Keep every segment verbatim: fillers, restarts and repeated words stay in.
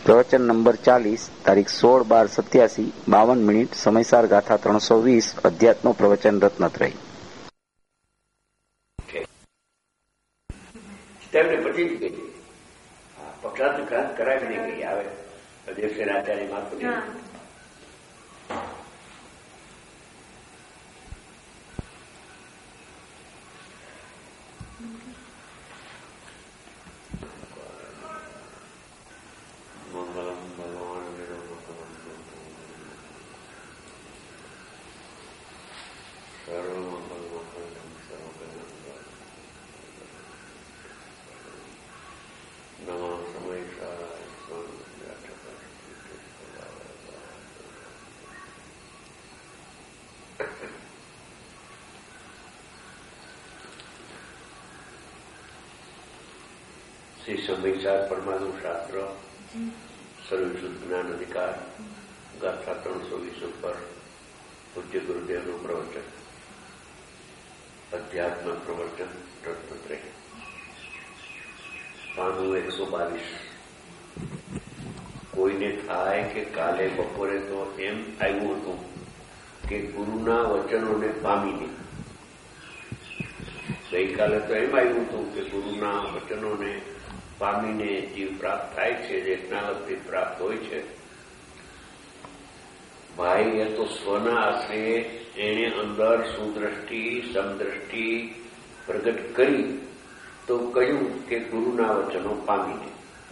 પ્રવચન નંબર ચાલીસ, તારીખ સોળ બાર સત્યાસી, બાવન મિનિટ, સમયસાર ગાથા ત્રણસો વીસ, અધ્યાત્મ પ્રવચન રત્નત્રય. તેમને પછી જ ગઈ પક્ષાત ક્રાંત કરાવીને ગઈ આવે દેવસેન આચાર્ય માત્ર શ્રી સમયસાર પરમાણુ શાસ્ત્ર સર્વશુદ્ધ જ્ઞાન અધિકાર ગાથા ત્રણસો વીસ ઉપર પૂજ્ય ગુરુદેવનું પ્રવચન અધ્યાત્મ પ્રવચન રત્નત્રય પાનું એકસો બાવીસ. કોઈને થાય કે કાલે બપોરે તો એમ આવ્યું હતું કે ગુરુના વચનોને પામીને, ગઈકાલે તો એમ આવ્યું હતું કે ગુરુના વચનોને પામીને જીવ પ્રાપ્ત થાય છે, જે જ્ઞાનથી પ્રાપ્ત હોય છે. ભાઈ એ તો સ્વના આશ્રયે એણે અંદર સુદ્રષ્ટિ સમદ્રષ્ટિ પ્રગટ કરી તો કહ્યું કે ગુરુના વચનો પામીને.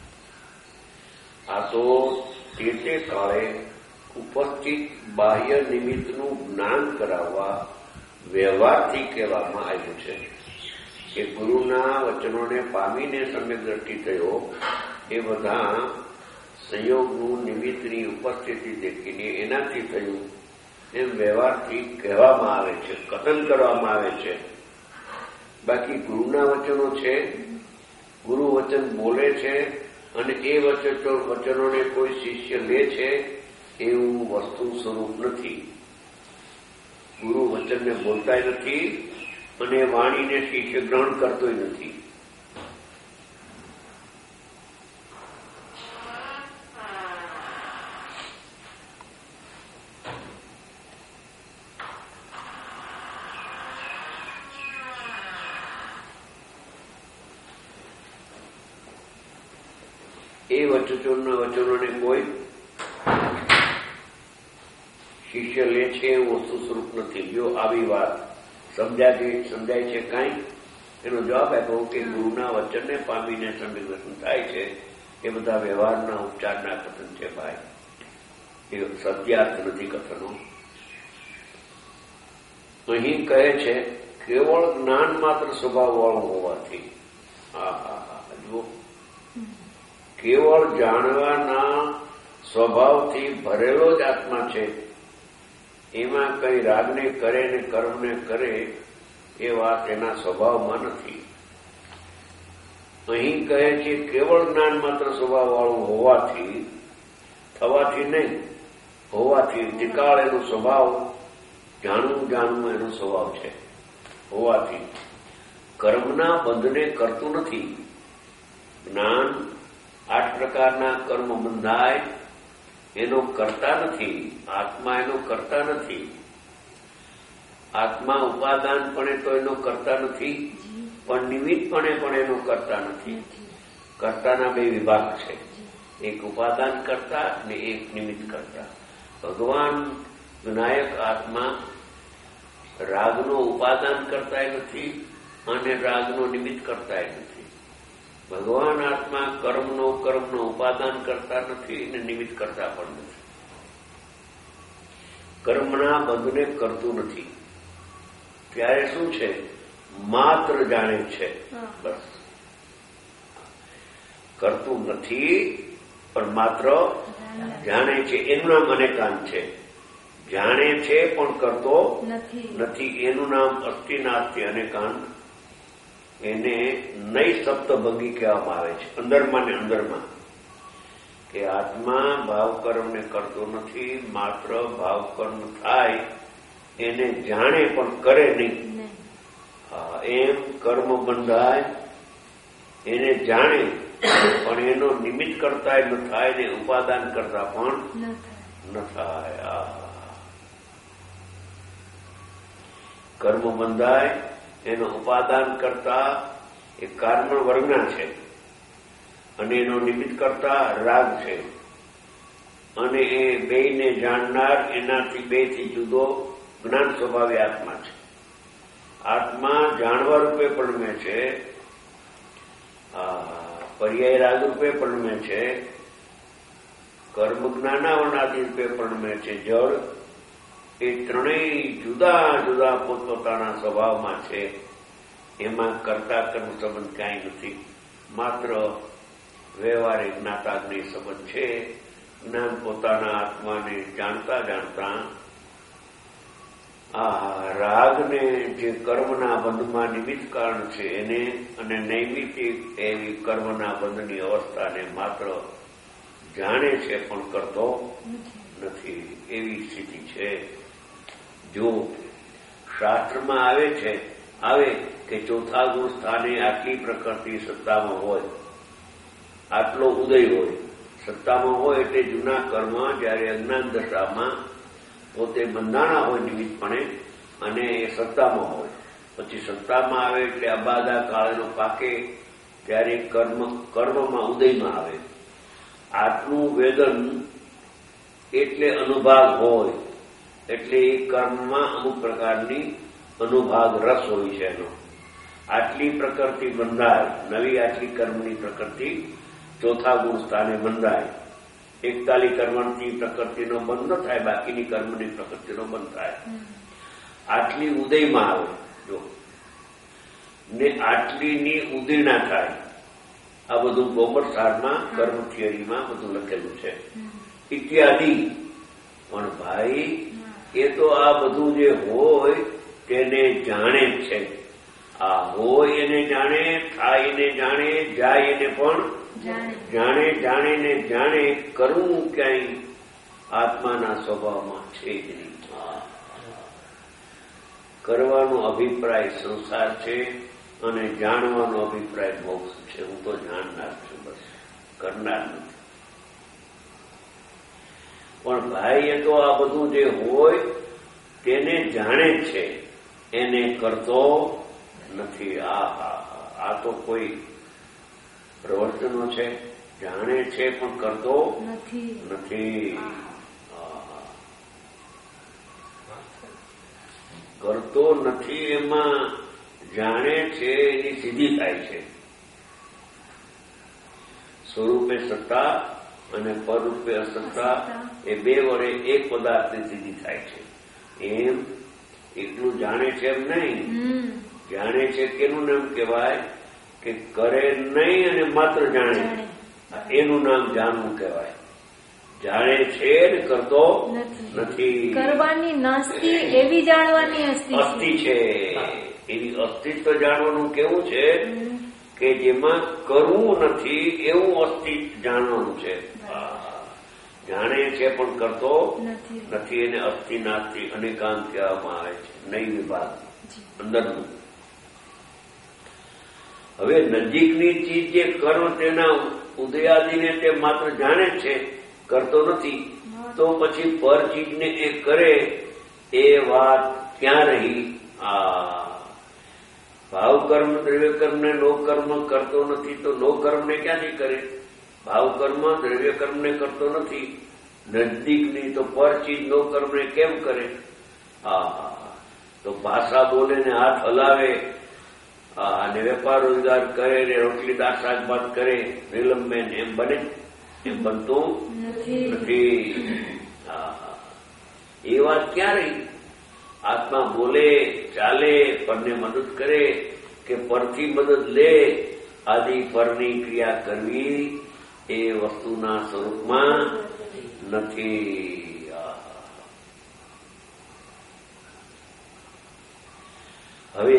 આ તો તે તે કાળે ઉપસ્થિત બાહ્ય નિમિત્તનું જ્ઞાન કરાવવા વ્યવહારથી કહેવામાં આવ્યું છે કે ગુરુના વચનોને પામીને સમ્યક દ્રષ્ટિ થયો. એ બધા સંયોગનું નિમિત્તની ઉપસ્થિતિ દેખીને એનાથી થયું એમ વ્યવહારથી કહેવામાં આવે છે, કથન કરવામાં આવે છે. બાકી ગુરુના વચનો છે, ગુરુ વચન બોલે છે અને એ વચનોને કોઈ શિષ્ય લે છે એવું વસ્તુ સ્વરૂપ નથી. ગુરુ વચનને બોલતાય નથી અને વાણીને શિષ્ય ગ્રહણ કરતોય નથી. એ વચનોના વચનોને કોઈ શિષ્ય લે છે એવું વસ્તુ સ્વરૂપ નથી. જો આવી વાત સમજાય સમજાય છે કાંઈ એનો જવાબ આપ્યો કે ગુરુના વચનને પામીને સમ્યક દર્શન થાય છે. એ બધા વ્યવહારના ઉપચારના કથન છે ભાઈ, એ સત્યાર્થ નથી કથનો. અહીં કહે છે કેવળ જ્ઞાન માત્ર સ્વભાવ વાળું હોવાથી, હા હા હા જુઓ, કેવળ જાણવાના સ્વભાવથી ભરેલો જ આત્મા છે. એમાં કઈ રાગને કરે ને કર્મને કરે એ વાત એના સ્વભાવમાં નથી. અહીં કહે છે કેવળ જ્ઞાન માત્ર સ્વભાવ વાળું હોવાથી, થવાથી નહીં, હોવાથી. ત્રિકાળ એનો સ્વભાવ, જાણવું જાણવું એનો સ્વભાવ છે. હોવાથી કર્મના બંધને કરતું નથી. જ્ઞાન આઠ પ્રકારના કર્મ બંધાય એનો કરતા નથી. આત્મા એનો કરતા નથી. આત્મા ઉપાદાનપણે તો એનો કરતા નથી, પણ નિમિત્તપણે પણ એનો કરતા નથી. કર્તાના બે વિભાગ છે, એક ઉપાદાન કરતા અને એક નિમિત્ત કરતા. ભગવાન વિનાયક આત્મા રાગનો ઉપાદાન કરતા નથી અને રાગનો નિમિત્ત કરતા નથી. ભગવાન આત્મા કર્મનો કર્મનો ઉપાદાન કરતા નથી અને નિમિત્ત કરતા પણ નથી. કર્મના બંધને કરતું નથી. ત્યારે શું છે? માત્ર જાણે છે, બસ. કરતું નથી પણ માત્ર જાણે છે. એનું નામ અનેકાંત છે. જાણે છે પણ કરતો નથી. એનું નામ અસ્થિ નાસ્તિ અનેકાંત. એને નઈ સપ્તભંગી કહેવામાં આવે છે. અંદરમાં ને અંદરમાં કે આત્મા ભાવકર્મને કરતો નથી, માત્ર ભાવકર્મ થાય એને જાણે પણ કરે નહીં. એમ કર્મ બંધાય એને જાણે પણ એનો નિમિત્ત કરતા ન થાય ને ઉપાદાન કરતા પણ ન થાય. કર્મ બંધાય એનો ઉપાદાન કરતા એ કર્મ વર્ગના છે અને એનો નિમિત્ત કરતા રાગ છે અને એ બેયને જાણનાર એનાથી બેથી જુદો જ્ઞાન સ્વભાવે આત્મા છે. આત્મા જાણવા રૂપે પરિણમે છે, પર્યાય રાગ રૂપે પરિણમે છે, કર્મ જ્ઞાનાવરણાદિ રૂપે પરિણમે છે. જળ એ ત્રણેય જુદા જુદા પોતપોતાના સ્વભાવમાં છે. એમાં કર્તા કર્મ સંબંધ ક્યાંય નથી, માત્ર વ્યવહારિક જ્ઞાતાગ્નિ સંબંધ છે. જ્ઞાન પોતાના આત્માને જાણતા જાણતા આ રાગને જે કર્મના બંધમાં નિમિત્ત કારણ છે એને અને નૈમિતિક એવી કર્મના બંધની અવસ્થાને માત્ર જાણે છે પણ કરતો નથી. એવી સ્થિતિ છે. જો શાસ્ત્રમાં આવે છે આવે કે ચોથા ગુણ સ્થાને આટલી પ્રકૃતિ સત્તામાં હોય, આટલો ઉદય હોય, સત્તામાં હોય એટલે જૂના કર્મ જયારે અજ્ઞાન દશામાં પોતે બંધાણા હોય નિમિત્તપણે અને એ સત્તામાં હોય, પછી સત્તામાં આવે એટલે અબાધા કાળનો પાકે ત્યારે કર્મ કર્મમાં ઉદયમાં આવે. આટલું વેદન એટલે અનુભાગ હોય એટલે એ કર્મમાં અમુક પ્રકારની અનુભાગ રસ હોય છે એનો. આટલી પ્રકૃતિ બંધાય, નવી આટલી કર્મની પ્રકૃતિ ચોથા ગુણ સ્થાને બંધાય. એકતાલી કર્મની પ્રકૃતિનો બંધ ન થાય, બાકીની કર્મની પ્રકૃતિનો બંધ થાય. આટલી ઉદયમાં આવે જો ને આટલીની ઉદીર્ણા થાય. આ બધું ગોમરસારમાં કર્મ થિયરીમાં બધું લખેલું છે ઇત્યાદિ. પણ ભાઈ એ તો આ બધું જે હોય તેને જાણે જ છે. આ હોય એને જાણે, થાય એને જાણે, જાય એને પણ જાણે. જાણે ને જાણે કરવું ક્યાંય આત્માના સ્વભાવમાં છે જ નહીં. કરવાનો અભિપ્રાય સંસાર છે અને જાણવાનો અભિપ્રાય મોક્ષ છે. હું તો જાણનાર છું, બસ કરનાર નથી. પણ ભાઈ એ તો આ બધું જે હોય તેને જાણે જ છે, એને કરતો નથી. આ આ તો કોઈ પ્રવર્તનો છે. જાણે છે પણ કરતો નથી. કરતો નથી એમાં જાણે છે એની સિદ્ધિ થાય છે. સ્વરૂપે સત્તા અને પરરૂપે અસત્તા એ બે વડે એક પદાર્થની સિદ્ધિ થાય છે. એમ એટલું જાણે છે એમ નહીં. જાણે છે કેનું નામ કહેવાય કે કરે નહીં અને માત્ર જાણે, એનું નામ જાણવું કહેવાય. જાણે છે ને કરતો નથી. કરવાની નાસ્તિ એવી જાણવાની અસ્થિ છે. એવી અસ્તિત્વ જાણવાનું કેવું છે કે જેમાં કરવું નથી એવું અસ્તિત્વ જાણવાનું છે. જાણે છે પણ કરતો નથી. એને અસ્થિ નાસ્તિ અનેકાંત કહેવામાં આવે છે. નહીં વિભાગ અંદરનું. હવે નજીકની ચીજ જે કર્મ તેના ઉદયાદિને તે માત્ર જાણે છે, કરતો નથી. તો પછી પર ચીજને એ કરે એ વાત ક્યાં રહી? આ ભાવ કર્મ દ્રવ્ય કર્મને નો કર્મ કરતો નથી તો નો કર્મને ક્યાંથી કરે? ભાવ કર્મ દ્રવ્ય કર્મને કરતો નથી નજદીકની, તો પર ચીજ નો કર્મને કેમ કરે? હા, તો ભાષા બોલે ને હાથ હલાવે અને વેપાર રોજગાર કરે ને રોટલી દાળ શાક ભાત કરે વિલંબે એમ બને? એમ બનતું નથી. એ વાત ક્યાં રહી? આત્મા બોલે, ચાલે, પરને મદદ કરે કે પરથી મદદ લે, આદિ પરની ક્રિયા કરવી એ વસ્તુના સ્વરૂપમાં નથી. હવે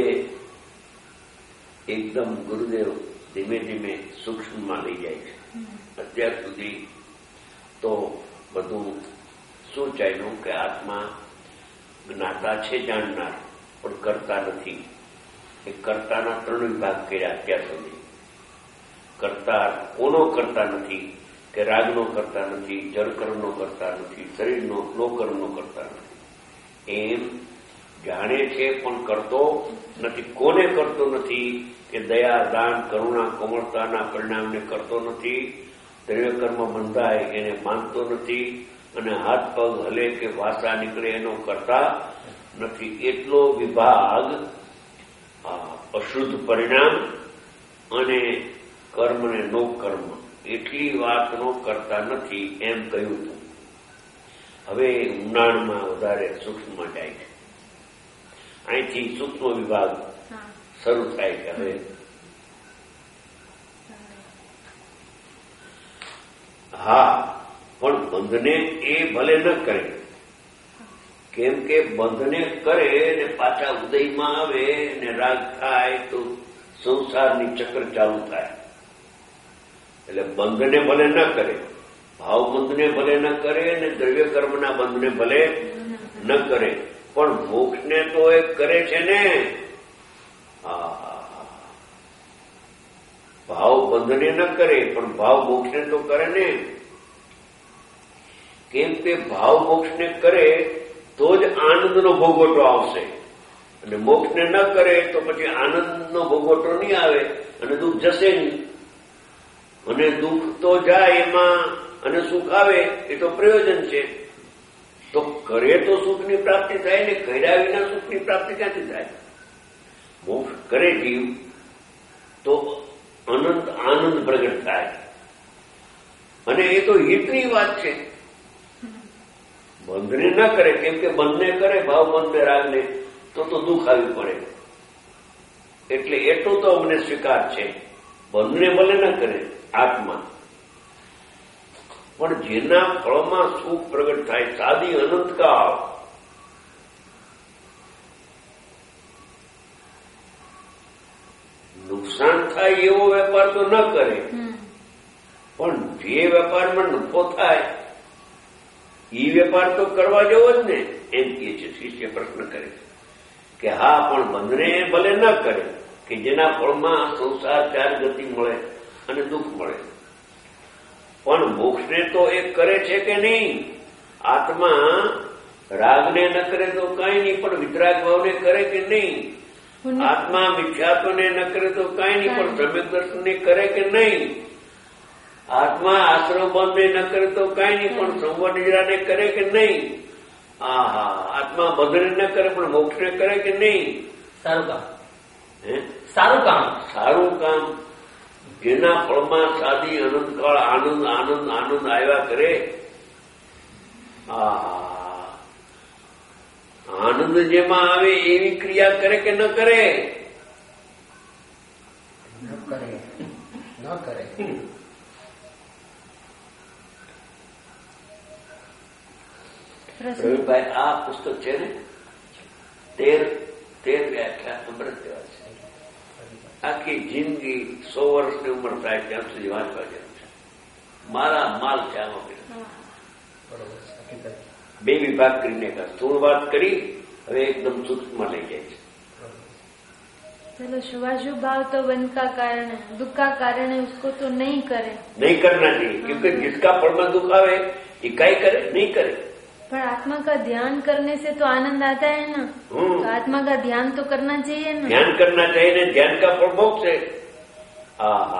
એકદમ ગુરુદેવ ધીમે ધીમે સૂક્ષ્મમાં લઈ જાય છે. અત્યાર સુધી તો બધું શું ચાલ્યું કે આત્મા જ્ઞાતા છે, જાણનાર, પણ કરતા નથી. એ કરતાના ત્રણ વિભાગ કર્યા અત્યાર સુધી. કરતા કોનો કરતા નથી કે રાગનો કરતા નથી, જળકર્મનો કરતા નથી, શરીરનો લોકર્મનો કરતા નથી. એમ જાણે છે પણ કરતો નથી. કોને કરતો નથી? કે દયા, દાન, કરુણા, કોમળતાના પરિણામને કરતો નથી. દ્રવ્યકર્મ બંધાય એને માનતો નથી. અને હાથ પગ હલે કે ભાષા નીકળે એનો કરતા નથી. એટલો વિભાગ અશુદ્ધ પરિણામ અને કર્મ ને નો કર્મ એટલી વાતનો કરતા નથી એમ કહ્યું હતું. હવે ઊંડાણમાં વધારે સૂક્ષ્મમાં જાય છે. અહીંથી સૂક્ષ્મ વિભાગ શરૂ થાય છે. હવે હા, પણ બંધને એ ભલે ન કરે. કેમ કે બંધને કરે ને પાછા ઉદયમાં આવે ને રાગ થાય તો સંસારની ચક્ર ચાલુ થાય. એટલે બંધને ભલે ન કરે, ભાવ બંધને ભલે ન કરે ને દ્રવ્ય કર્મના બંધને ભલે ન કરે, પણ મોક્ષને તો એ કરે છે ને. ભાવ બંધને ન કરે પણ ભાવ મોક્ષને તો કરે ને. કેમ કે ભાવ મોક્ષને કરે તો જ આનંદનો ભોગવટો આવશે, અને મોક્ષને ન કરે તો પછી આનંદનો ભોગવટો નહીં આવે અને દુઃખ જશે નહીં. અને દુઃખ તો જાય એમાં અને સુખ આવે એ તો પ્રયોજન છે. તો કરે તો સુખની પ્રાપ્તિ થાય ને કર્યા વિના સુખની પ્રાપ્તિ ક્યાંથી થાય? મોક્ષ કરે જીવ તો અનંત આનંદ પ્રગટ થાય. અને એ તો હિતની વાત છે. બંધને ન કરે, કેમ કે બંધને કરે ભાવ બંધને રાગને તો તો દુઃખ આવી પડે. એટલે એટલું તો અમને સ્વીકાર છે. બંધને ભલે ન કરે આત્મા, પણ જેના ફળમાં સુખ પ્રગટ થાય સાદી અનંતકાળ, નુકસાન થાય એવો વેપાર તો ન કરે, પણ જે વેપારમાં નફો થાય એ વેપાર તો કરવા જેવો જ ને એમ કહે છે. શિષ્ય પ્રશ્ન કરે કે હા, પણ બંધને ભલે ન કરે કે જેના ફળમાં સંસાર ચાર ગતિ મળે અને દુઃખ મળે, પણ મોક્ષને તો એ કરે છે કે નહીં? આત્મા રાગને ન કરે તો કઈ નહીં, પણ વિતરાગ ભાવને કરે કે નહીં? આત્મા મિથ્યાત્વને ન કરે તો કઈ નહીં, પણ સમ્યક દર્શનને કરે કે નહીં? આત્મા આશ્રમ બંધને ન કરે તો કઈ નહીં, પણ સંવર નિદ્રાને કરે કે નહીં? આહા, આત્મા બંધને ન કરે પણ મોક્ષને કરે કે નહીં? સારું કામ. હે સારું કામ સારું કામ જેના ફળમાં સાદી અનંતકાળ આનંદ આનંદ આનંદ આવ્યા કરે. આહા, આનંદ જેમાં આવે એવી ક્રિયા કરે કે ન કરે? ન કરે ન કરે રવિભાઈ, આ પુસ્તક છે ને તેર તેર વ્યાખ્યા અમૃત દેવા છે. આખી જિંદગી સો વર્ષની ઉંમર થાય ત્યાં સુધી વાંચવા જેવું છે. મારા માલ છે આનો. બે વિભાગ કરીને સ્થૂળ વાત કરી, હવે એકદમ સૂક્ષ્મમાં લઈ જાય છે. चलो शुभाशुभ भाव तो वन का कारण है, दुख का कारण है, उसको तो नहीं करे. नहीं करना चाहिए, क्योंकि जिसका फल में दुख आवे ये काय करे? नहीं करे. पर आत्मा का ध्यान करने से तो आनंद आता है ना. तो आत्मा का ध्यान तो करना चाहिए ना. ध्यान करना चाहिए ना. ध्यान का फल मोक्ष है. आहा,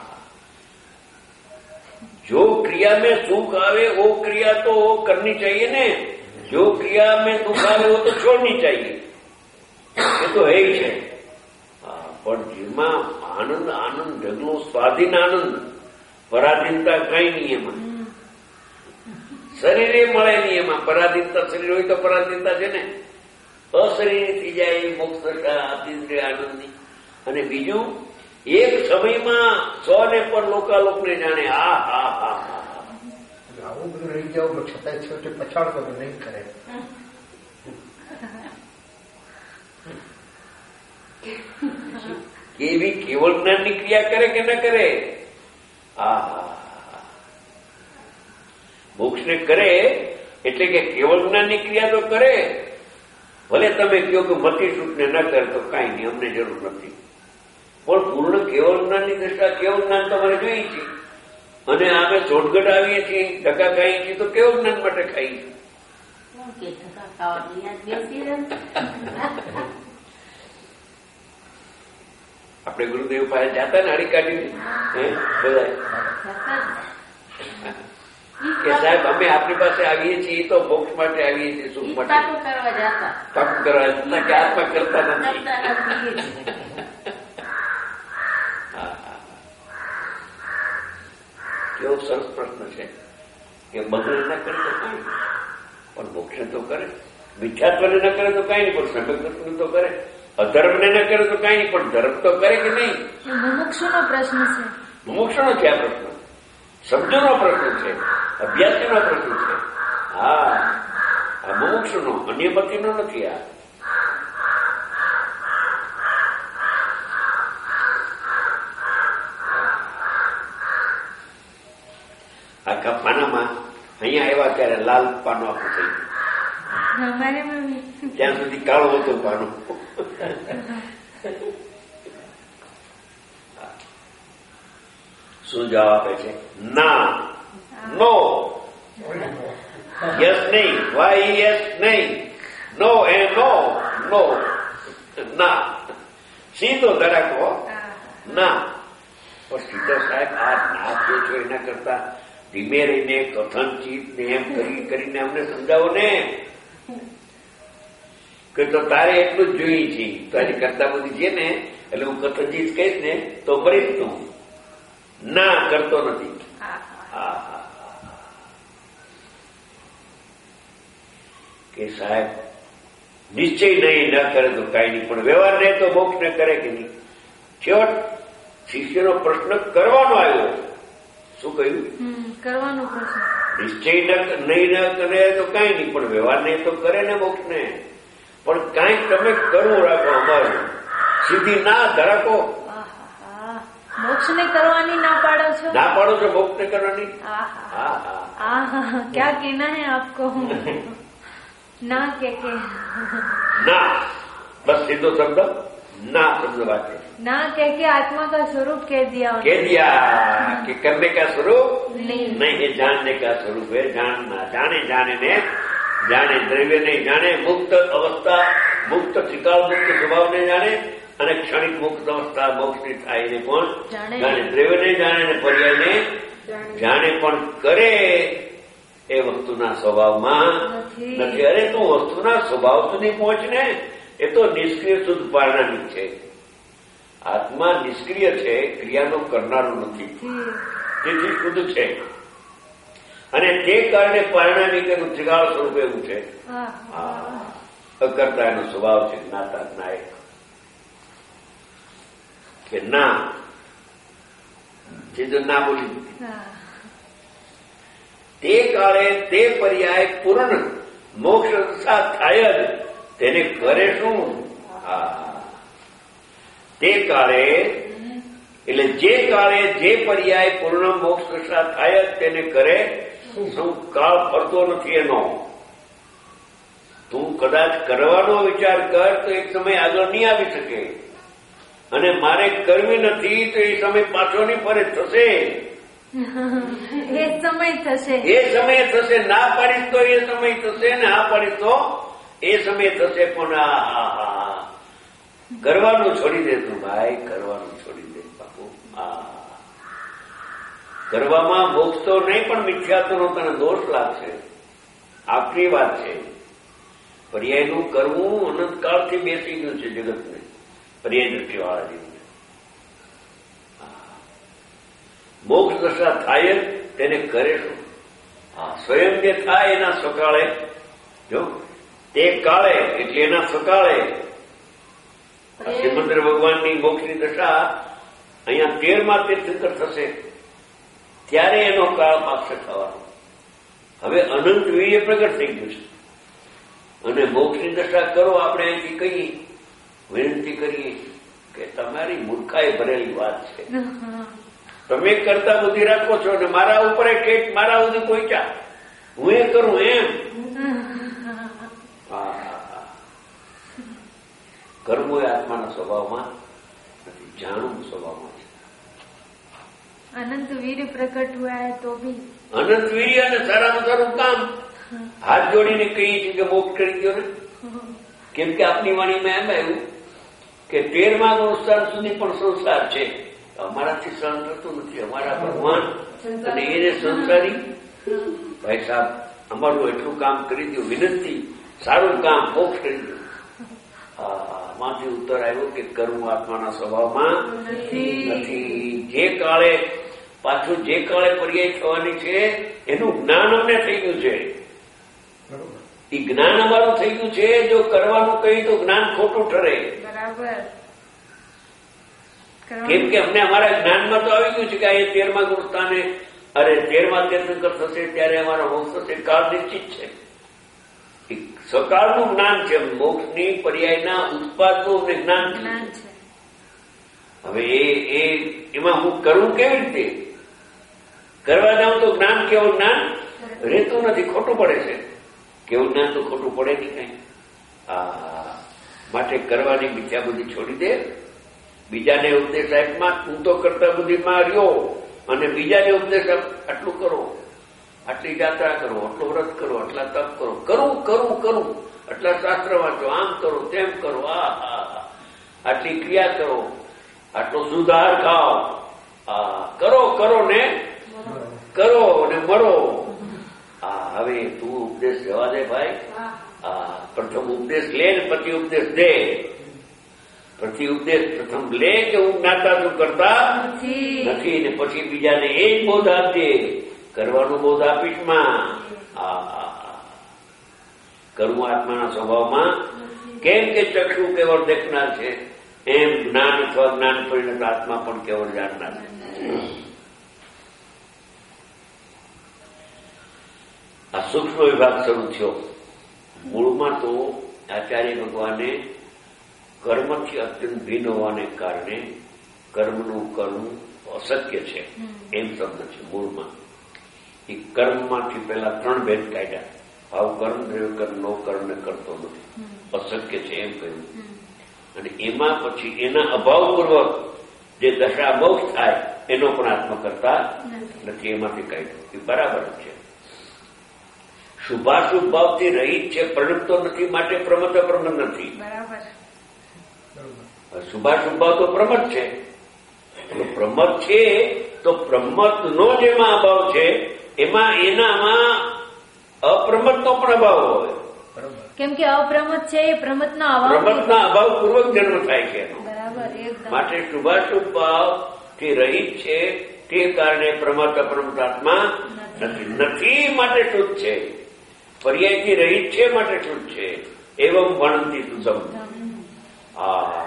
जो क्रिया में सुख आवे वो क्रिया तो करनी चाहिए ने. जो क्रिया में दुख आवे वो तो छोड़नी चाहिए. ये तो है ही है. પણ જેમાં આનંદ આનંદ ઢગલો સ્વાધીન આનંદ, પરાધીનતા કઈ નહીં એમાં. શરીરે મળે નહીં એમાં. પરાધીનતા શરીર હોય તો પરાધીનતા છે ને. અશરીર થઈ જાય મોક્ષ દશા અતિશ્રેય આનંદની. અને બીજું એક સમયમાં સો ને પર લોકાલોકને જાણે. આ હા હા હા આવું બધું રહી જાવ છતાં છોટે પછાડતો નહીં કરે. એવી કેવળ જ્ઞાનની ક્રિયા કરે કે ન કરે? આહા, મોક્ષને કરે એટલે કે કેવળ જ્ઞાનની ક્રિયા તો કરે. ભલે તમે કહો કે મતિ સુખને ન કરે તો કાંઈ નહીં, અમને જરૂર નથી. પણ પૂર્ણ કેવળ જ્ઞાનની દ્રષ્ટા કેવળ જ્ઞાન તો અમારે જોઈએ છીએ, અને અમે શોર્ટકટ આવીએ છીએ, ધક્કા ખાઈએ છીએ તો કેવળ જ્ઞાન માટે ખાઈએ છીએ. આપણે ગુરુદેવ પાસે જાતા ને હાડી કાઢીને બધા કે સાહેબ અમે આપણી પાસે આવીએ છીએ તો મોક્ષ માટે આવીએ છીએ, સુખ માટે પાકું કરવા જતા કે આત્મા કરતા નથી. કેવો સરસ પ્રશ્ન છે કે બગડે ના કરે તો કઈ પણ મોક્ષ તો કરે, મિથ્યાત્વને ન કરે તો કઈ નહીં પણ સમ્યક તો કરે, અધર્મને ન કરે તો કઈ નહીં પણ ધર્મ તો કરે કે નહીં. મુમુક્ષુનો પ્રશ્ન છે, મુમુક્ષુનો છે આ પ્રશ્ન, શબ્દનો પ્રશ્ન છે, અભ્યાસનો પ્રશ્ન છે. હા, આ મુમુક્ષુનો, અન્ય મતીનો નથી. આ આખા પાનામાં અહીંયા આવ્યા ત્યારે લાલ પાનો આખું થઈ ગયું, ત્યાં સુધી કાળો હતો પાનો. શું જવાબ આપે છે? ના, નો, યસ નહીં, વાય યસ નહીં, નો એ નો, નો, ના, સીધો ધડાકો ના. પણ સીધો સાહેબ આ ના જે છો એના કરતા ધીમે રહીને કથનચિત ને એમ કરી કરીને અમને સમજાવો ને કે તો તારે એટલું જ જોઈએ છે, તારી કરતા બધી છે ને એટલે હું કથનચિત કહીશ ને તો મરી તું ના કરતો નથી. કે સાહેબ નિશ્ચય નહીં ન કરે તો કઈ નહીં પણ વ્યવહાર રહે તો મોક્ષ ને કરે કે નહીં. છેવટ શિષ્યનો પ્રશ્ન કરવાનો આવ્યો. શું કહ્યું? કરવાનો પ્રશ્ન. નિશ્ચય નહીં ન કરે તો કઈ નહીં પણ વ્યવહાર નહીં તો કરે ને મોક્ષ ને. પણ કાંઈક તમે કરવું રાખો, અમારું સીધી ના ધરાકો. મોક્ષ ને કરવાની ના પાડો છો? ના પાડો છો મોક્ષ ને કરવાની? क्या कहना है आपको? ना के के ના, બસ સીધો શબ્દ ના શબ્દ વાંચે. ना कह के आत्मा का स्वरूप कह दिया कह दिया कि करने का स्वरूप नहीं, नहीं है, जानने का स्वरूप है. जानना, जाने जाने ने जाने, द्रव्य नहीं जाने, मुक्त अवस्था, मुक्त त्रिकाल मुक्त स्वभाव ने जाने અને ક્ષણિક મુક્ત અવસ્થા મોક્ષની થાય એને પણ જાણે. દ્રવ્ય ને જાણે ને પર્યાય ને જાણે પણ કરે એ વસ્તુના સ્વભાવમાં નથી. અરે તું વસ્તુના સ્વભાવ સુધી પહોંચ ને, એ તો નિષ્ક્રિય શુદ્ધ પારણાની છે. આત્મા નિષ્ક્રિય છે, ક્રિયાનો કરનારો નથી, તેથી શુદ્ધ છે. અને તે કારણે પારણાની કે ત્રિકાળ સ્વરૂપ એવું છે. અકર્તા એનો સ્વભાવ છે, જ્ઞાતા નાયક કે ના સીધું ના બોલી. તે કાળે તે પર્યાય પૂર્ણ મોક્ષ થાય જ તેને કરે શું? તે કાળે એટલે જે કાળે જે પર્યાય પૂર્ણ મોક્ષ થાય જ તેને કરે શું? કાળ ફરતો નથી એનો. તું કદાચ કરવાનો વિચાર કર તો એક સમય આગળ નહીં આવી શકે, અને મારે કરવી નથી તો એ સમય પાછો નહીં ફરે, થશે એ સમય થશે, એ સમય થશે. ના પાડીશ તો એ સમય થશે, ને હા પાડીશ તો એ સમય થશે. પણ આ કરવાનું છોડી દે તું ભાઈ, કરવાનું છોડી દે બાપુ. આ કરવામાં મોક્ષ તો નહીં પણ મિથ્યાત્વનો તને દોષ લાગશે. આખરી વાત છે. પર્યાયનું કરવું અનંતકાળથી બેસી ગયું છે જગતને, પર્યાય દ્રષ્ટિવાળા જીવને. મોક્ષ દશા થાય તેને કરે શું? હા, સ્વયં જે થાય એના સકાળે, જો તે કાળે એટલે એના સકાળે શ્રીમંદર ભગવાનની મોક્ષની દશા અહીંયા તેરમાં તીર્થંકર થશે ત્યારે એનો કાળ પાછો થવાનો. હવે અનંત વીર્ય પ્રગટ થઈ ગયું છે, અને મોક્ષની દશા કરો આપણે અહીંથી કહીએ, વિનંતી કરીએ કે તમારી મૂર્ખાએ ભરેલી વાત છે. તમે કરતા બુદ્ધિ રાખો છો અને મારા ઉપર ઠેક મારા સુધી પહોંચ્યા, હું એ કરું એમ. કરવું એ આત્માના સ્વભાવમાં નથી. જાણું સ્વભાવમાં છે. अनंत वीर प्रकट हुआ है तो भी અનંત વીર્ય અને સારામાં સારું કામ હાથ જોડીને કહીએ છીએ કે મોક્ષ કરી દો ને. કેમ કે આપની વાણીમાં એમ આવ્યું કે તેરમા ગુણસ્થાન સુધી પણ સંસાર છે. અમારાથી સહન થતું નથી. અમારા ભગવાન અને એને સંસારી ભાઈ સાહેબ અમારું એટલું કામ કરી દો, વિનંતી, સારું કામ, મોક્ષ કરી દો. માંથી ઉત્તર આવ્યો કે કર્મ આત્માના સ્વભાવમાં નથી. જે કાળે પાછું જે કાળે પર્યાય થવાની છે એનું જ્ઞાન અમને થઈ ગયું છે. એ જ્ઞાન અમારું થઈ ગયું છે. જો કરવાનું કહી તો જ્ઞાન ખોટું ઠરે. बराबर. કેમ કે અમને અમારા જ્ઞાનમાં તો આવી ગયું છે કે આ તેરમા ગુણસ્થાને અરે તેરમા તીર્થંકર થશે ત્યારે અમારો મોક્ષ થશે. કાળ નિશ્ચિત છે. સકાળનું જ્ઞાન છે. મોક્ષની પર્યાયના ઉત્પાદનું જ્ઞાન છે. હવે એ એમાં હું કરું કેવી રીતે? કરવા જાઉં તો જ્ઞાન કેવું જ્ઞાન રહેતું નથી, ખોટું પડે છે. કેવું જ્ઞાન તો ખોટું પડે નહીં કઈ. માટે કરવાની મિથ્યા બુદ્ધિ છોડી દે. બીજાને ઉપદેશ આપમાં તું તો કરતા બુદ્ધિમાં રહ્યો અને બીજાને ઉપદેશ આટલું કરો, આટલી યાત્રા કરો, આટલું વ્રત કરો, આટલા તપ કરો, કરું કરું કરું, આટલા શાસ્ત્ર વાંચો, આમ કરો તેમ કરો, આ આટલી ક્રિયા કરો, આટલો સુધાર ખાઓ, આ કરો કરો ને કરો ને મરો. આ હવે તું ઉપદેશ જવા દે ભાઈ. આ પ્રથમ ઉપદેશ લે ને પછી ઉપદેશ દે. પછી ઉપદેશ પ્રથમ લે કે હું જ્ઞાતા છું કરતા નથી ને પછી બીજાને એ જ બોધ આપજે. કરવાનું બોધ આપીશ માં. કરવું આત્માના સ્વભાવમાં. કેમ કે ચક્ષુ કેવળ દેખનાર છે એમ જ્ઞાન અથવા જ્ઞાન પરિણત આત્મા પણ કેવળ જાણનાર છે. આ સૂક્ષ્મ વિભાગ શરૂ થયો. મૂળમાં તો આચાર્ય ભગવાને કર્મથી અત્યંત ભિન્ન હોવાને કારણે કર્મનું કરવું અશક્ય છે એમ શબ્દ છે મૂળમાં. એ કર્મમાંથી પેલા ત્રણ ભેદ કાઢ્યા. ભાવ કર્મ, દ્રવ્ય કર્મ, નો કર્મ ને કરતો નથી, અશક્ય છે એમ કહ્યું. અને એમાં પછી એના અભાવપૂર્વક જે દશા મોક્ષ થાય એનો પણ આત્મા કરતા નથી, એમાંથી કાઢ્યું. એ બરાબર છે. શુભાશુભ ભાવથી રહિત છે, પ્રણમતો નથી, માટે પ્રમત અપ્રમત નથી. શુભાશુભ ભાવ તો પ્રમત છે. પ્રમત છે તો પ્રમત નો જેમાં અભાવ છે એમાં એનામાં અપ્રમતનો પણ અભાવ હોય. કેમ કે અપ્રમત છે એ પ્રમતના અભાવ પ્રમતના અભાવ પૂર્વક જન્મ થાય છે એનો. માટે શુભાશુભ ભાવ થી રહિત છે તે કારણે પ્રમત અપ્રમત આત્મા નથી. નથી માટે શુદ્ધ છે. પર્યાયથી રહિત છે માટે શુદ્ધ છે. એવમ ભણતી સુધમ. આ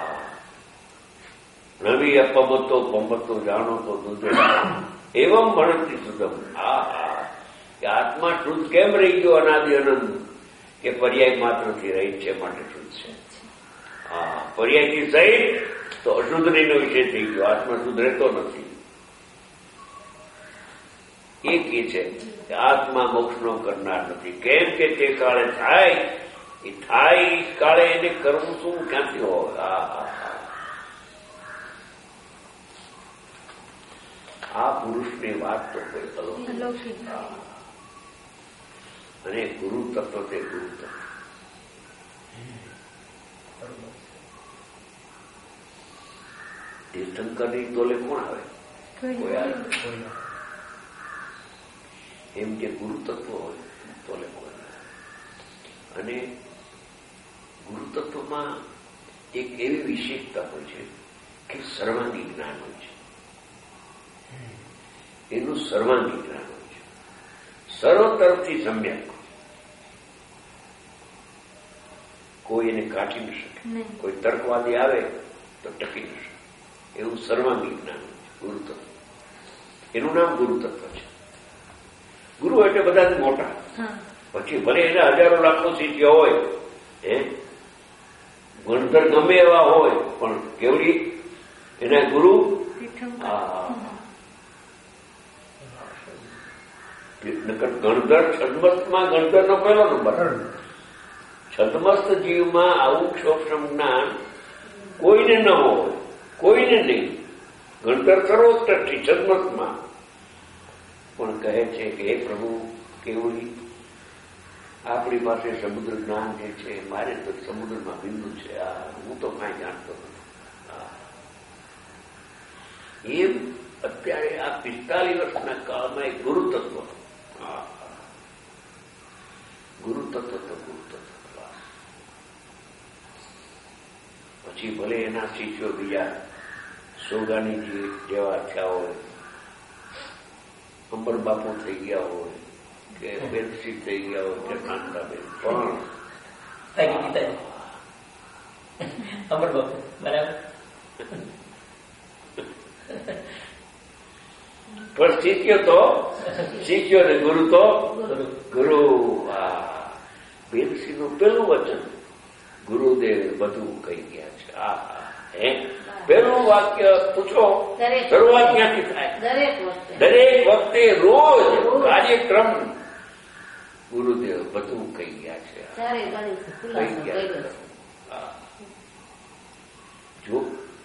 નવી અપમતો પમતો જાણો તો દૂધે એવમ ભણતી સુધમ. આ આત્મા શુદ્ધ કેમ રહી ગયો અનાદિ અનંત? કે પર્યાય માત્રથી રહિત છે માટે શુદ્ધ છે. હા, પર્યાયથી સહિત તો અશુદ્ધનો વિષય થઈ ગયો. આત્મા શુદ્ધ રહેતો નથી. એ કે છે કે આત્મા મોક્ષનો કરનાર નથી. કેમ કે તે કાળે થાય એ થાય એ કાળે એને કરવું શું ક્યાંથી હોય? આ આ પુરુષની વાત તો કોઈ અલૌકિક. અને ગુરુ તત્વ તે ગુરુ તત્વ. તીર્થંકરની તોલે કોણ આવે? કોઈ આવે? એમ કે ગુરુ તત્વ હોય તોલે કોઈ. અને ગુરુ તત્વમાં એક એવી વિશેષતા હોય છે કે સર્વાંગી જ્ઞાન હોય છે. એનું સર્વાંગી જ્ઞાન હોય છે. સર્વ તરફથી સમ્યક. કોઈ એને કાઢી ન શકે. કોઈ તર્કવાદી આવે તો ટકી ન શકે. એવું સર્વાંગી જ્ઞાન હોય છે ગુરુ તત્વ. એનું નામ ગુરુ તત્વ છે. ગુરુ એટલે બધા મોટા. પછી ભલે એના હજારો લાખો શિષ્ય હોય, એ ગણતર ગમે એવા હોય, પણ કેવડી એના ગુરુ ગણતર છદમસ્તમાં ગણતરનો પહેલો નંબર. છદમસ્ત જીવમાં આવું ક્ષોક્ષમ જ્ઞાન કોઈને ન હોય કોઈને નહીં. ગણતર સર્વોત્કૃષ્ટ સદમતમાં પણ કહે છે કે હે પ્રભુ કેવું આપણી પાસે સમુદ્ર જ્ઞાન જે છે, મારે તો સમુદ્રમાં બિંદુ છે, આ હું તો કાંઈ જાણતો નથી. એમ અત્યારે આ પિસ્તાલીસ વર્ષના કાળમાં એક ગુરુ તત્વ, ગુરુ તત્વ તો ગુરુ તત્વ. પછી ભલે એના શિષ્યો બીજા સોગાનીજી જેવા થયા હોય, અંબર બાપુ થઈ ગયા હોય કે બેનસી થઈ ગયા હોય કે કાંતાબેન, પણ અંબર બાપુ બરાબર. પણ શીખ્યો તો શીખ્યો ને ગુરુ તો ગુરુ. આ બેનસી નું પેલું વચન ગુરુદેવ બધું કહી ગયા છે. આ હે પેલું વાક્ય પૂછો શરૂઆત ક્યાંથી થાય? દરેક વખતે રોજ કાર્યક્રમ ગુરુદેવ બધું કહી ગયા છે. કહી ગયા. જો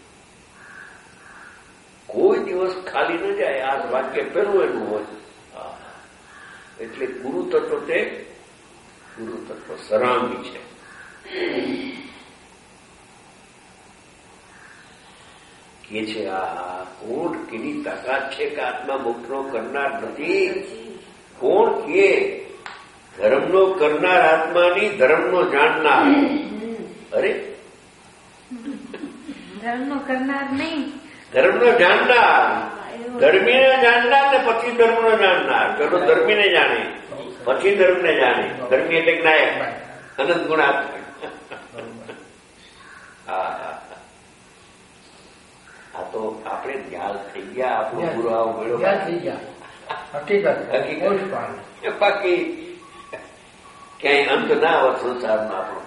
કોઈ દિવસ ખાલી ન જાય, આ વાક્ય પેલું એનું હોય. એટલે ગુરુ તત્વ તે ગુરુ તત્વ સરાંગી છે. કે છે આ કોણ કેની તાકાત છે કે આત્મા મોક્ષનો કરનાર નથી? કોણ કે ધર્મનો કરનાર આત્માની ધર્મનો જાણનાર? અરે ધર્મનો કરનાર નહીં, ધર્મનો જાણનાર. ધર્મીને જાણનાર ને પછી ધર્મનો જાણનાર. પેલો ધર્મીને જાણે પછી ધર્મને જાણે. ધર્મી એટલે નાયક, અનંત ગુણાત્મક. હા હા, આ તો આપણે ખ્યાલ થઈ ગયા. આપણો પુરાવો મળ્યો થઈ ગયા. હકીકત બાકી ક્યાંય અંત ના આવે સંસારમાં આપણો.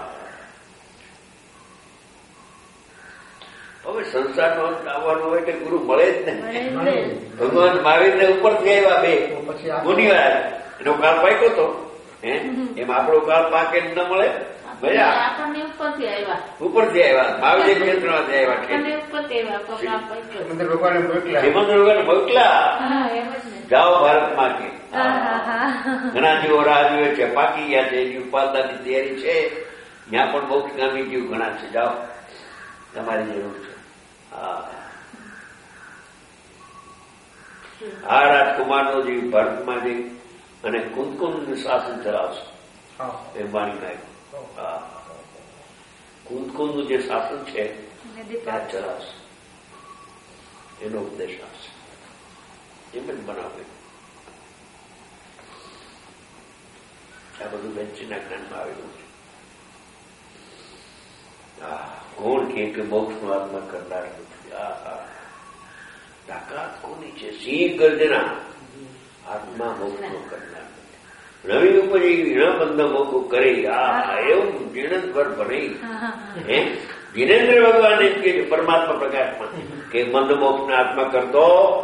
હવે સંસારનો અંત આવવાનો હોય એટલે ગુરુ મળે જ ને. ભગવાન મહાવીરને ઉપરથી આવ્યા બે મુનિવાર, એનો કાળ પાક્યો હતો. હે એમ આપણો કાળ પાકે ન મળે. ઉપરથી આવ્યા મહાવીર ક્ષેત્રમાંથી આવ્યા. હેમંત ભગવાને મોકલા હેમંત ભગવાને મોકલા જાઓ ભારતમાં કે ઘણા જીવો રાહ જુએ છે, પાકી ગયા છે, એની ઉપાસનાની તૈયારી છે. ત્યાં પણ મોક્ષગામી જીવ ઘણા છે, જાઓ તમારી જરૂર છે. આ રાજકુમારનો જીવ ભારતમાં જઈ અને કુંદકુંદ શાસન ચલાવશે એ માની નાખ્યું. કુંદકુંદનું જે શાસન છે ત્યાં ચલાવશે, એનો ઉપદેશ આપશે. એમ જ બનાવે. આ બધું વેચીના જ્ઞાનમાં આવેલું છે. કોણ કે મોક્ષનો આત્મા કરનાર નથી? આ તાકાત કોની છે? સિંહ ગર્જના. આત્મા મોક્ષનો કરનાર નથી. નવી ઉપર વીણા બંધ મોકો કરે. આ એવું જીર્ણસ્વર ભરે. હે જીનેન્દ્ર ભગવાન એમ કે પરમાત્મા પ્રકાશમાં કે મંદ મોક્ષના આત્મા કરતો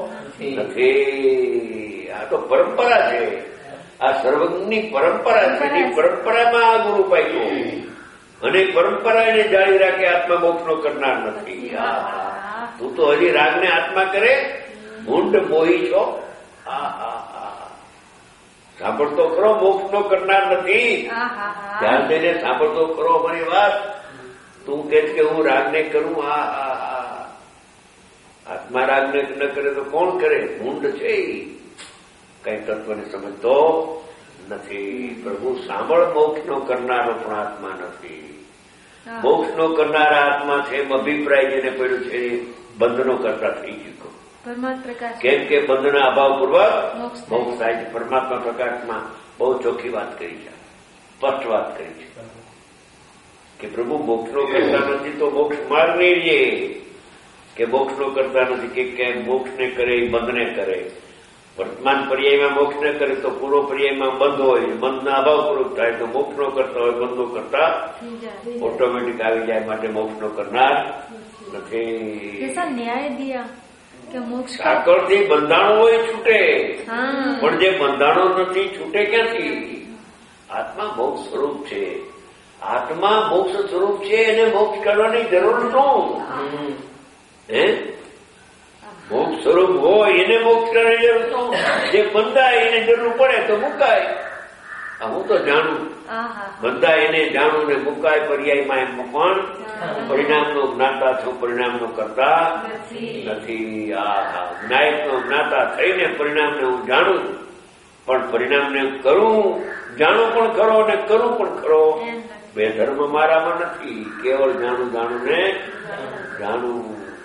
નથી. આ તો પરંપરા છે. આ સર્વજ્ઞની પરંપરા છે. એની પરંપરામાં આ ગુરુ પાક્યો અને પરંપરા એને જાળી રાખે. આત્મા મોક્ષનો કરનાર નથી. તું તો હજી રાગને આત્મા કરે, મૂંડ મોહી છો. હા હા હા, સાંભળતો ખરો મોક્ષનો કરનાર નથી. ધ્યાન દઈને સાંભળતો ખરો અમારી વાત. તું કે કે હું રાગને કરું. હા હા હા, આત્મા રાગને ન કરે તો કોણ કરે? મૂંડ છે. કઈ તત્વને સમજતો નથી. પ્રભુ સાંભળ, મોક્ષનો કરનારો પણ આત્મા નથી. મોક્ષનો કરનારા આત્મા છે એમ અભિપ્રાય જેને પડ્યો છે બંધનો કરતા થઈ ચૂક્યો. કેમ કે બંધના અભાવ પૂર્વક મોક્ષ થાય છે. પરમાત્મા પ્રકાશમાં બહુ ચોખ્ખી વાત કરી છે, સ્પષ્ટ વાત કરી છે કે પ્રભુ મોક્ષનો કરતા નથી તો મોક્ષ માર્ગ નહીં રે. કે મોક્ષનો કરતા નથી કે ક્યાંય મોક્ષને કરે બંધને કરે. વર્તમાન પર્યાયમાં મોક્ષ ન કરે તો પૂર્વ પર્યાયમાં બંધ હોય. બંધના અભાવ પૂર્વક થાય તો મોક્ષ નો કરતા હોય બંધો કરતા ઓટોમેટિક આવી જાય. માટે મોક્ષ નો કરનાર નથી. ન્યાય દિયા કે મોક્ષ સાકળથી બંધાણો હોય છૂટે, પણ જે બંધાણો નથી છૂટે ક્યાંથી? આત્મા મોક્ષ સ્વરૂપ છે. આત્મા મોક્ષ સ્વરૂપ છે. એને મોક્ષ કરવાની જરૂર શું? હે મોક્ષ સ્વરૂપ હોય એને મોક્ષ કરે જરૂર, જે બંધાય એને જરૂર પડે તો મુકાય. હું તો જાણું બંધાય એને જાણું ને મુકાય પર્યાયમાં એમ પણ પરિણામનો જ્ઞાતા છું, પરિણામનો કરતા નથી. આ જ્ઞાયકનો જ્ઞાતા થઈને પરિણામને હું જાણું, પણ પરિણામને કરું, જાણું પણ ખરો ને કરું પણ ખરો. બે ધર્મ મારામાં નથી, કેવળ જાણું જાણું ને જાણું.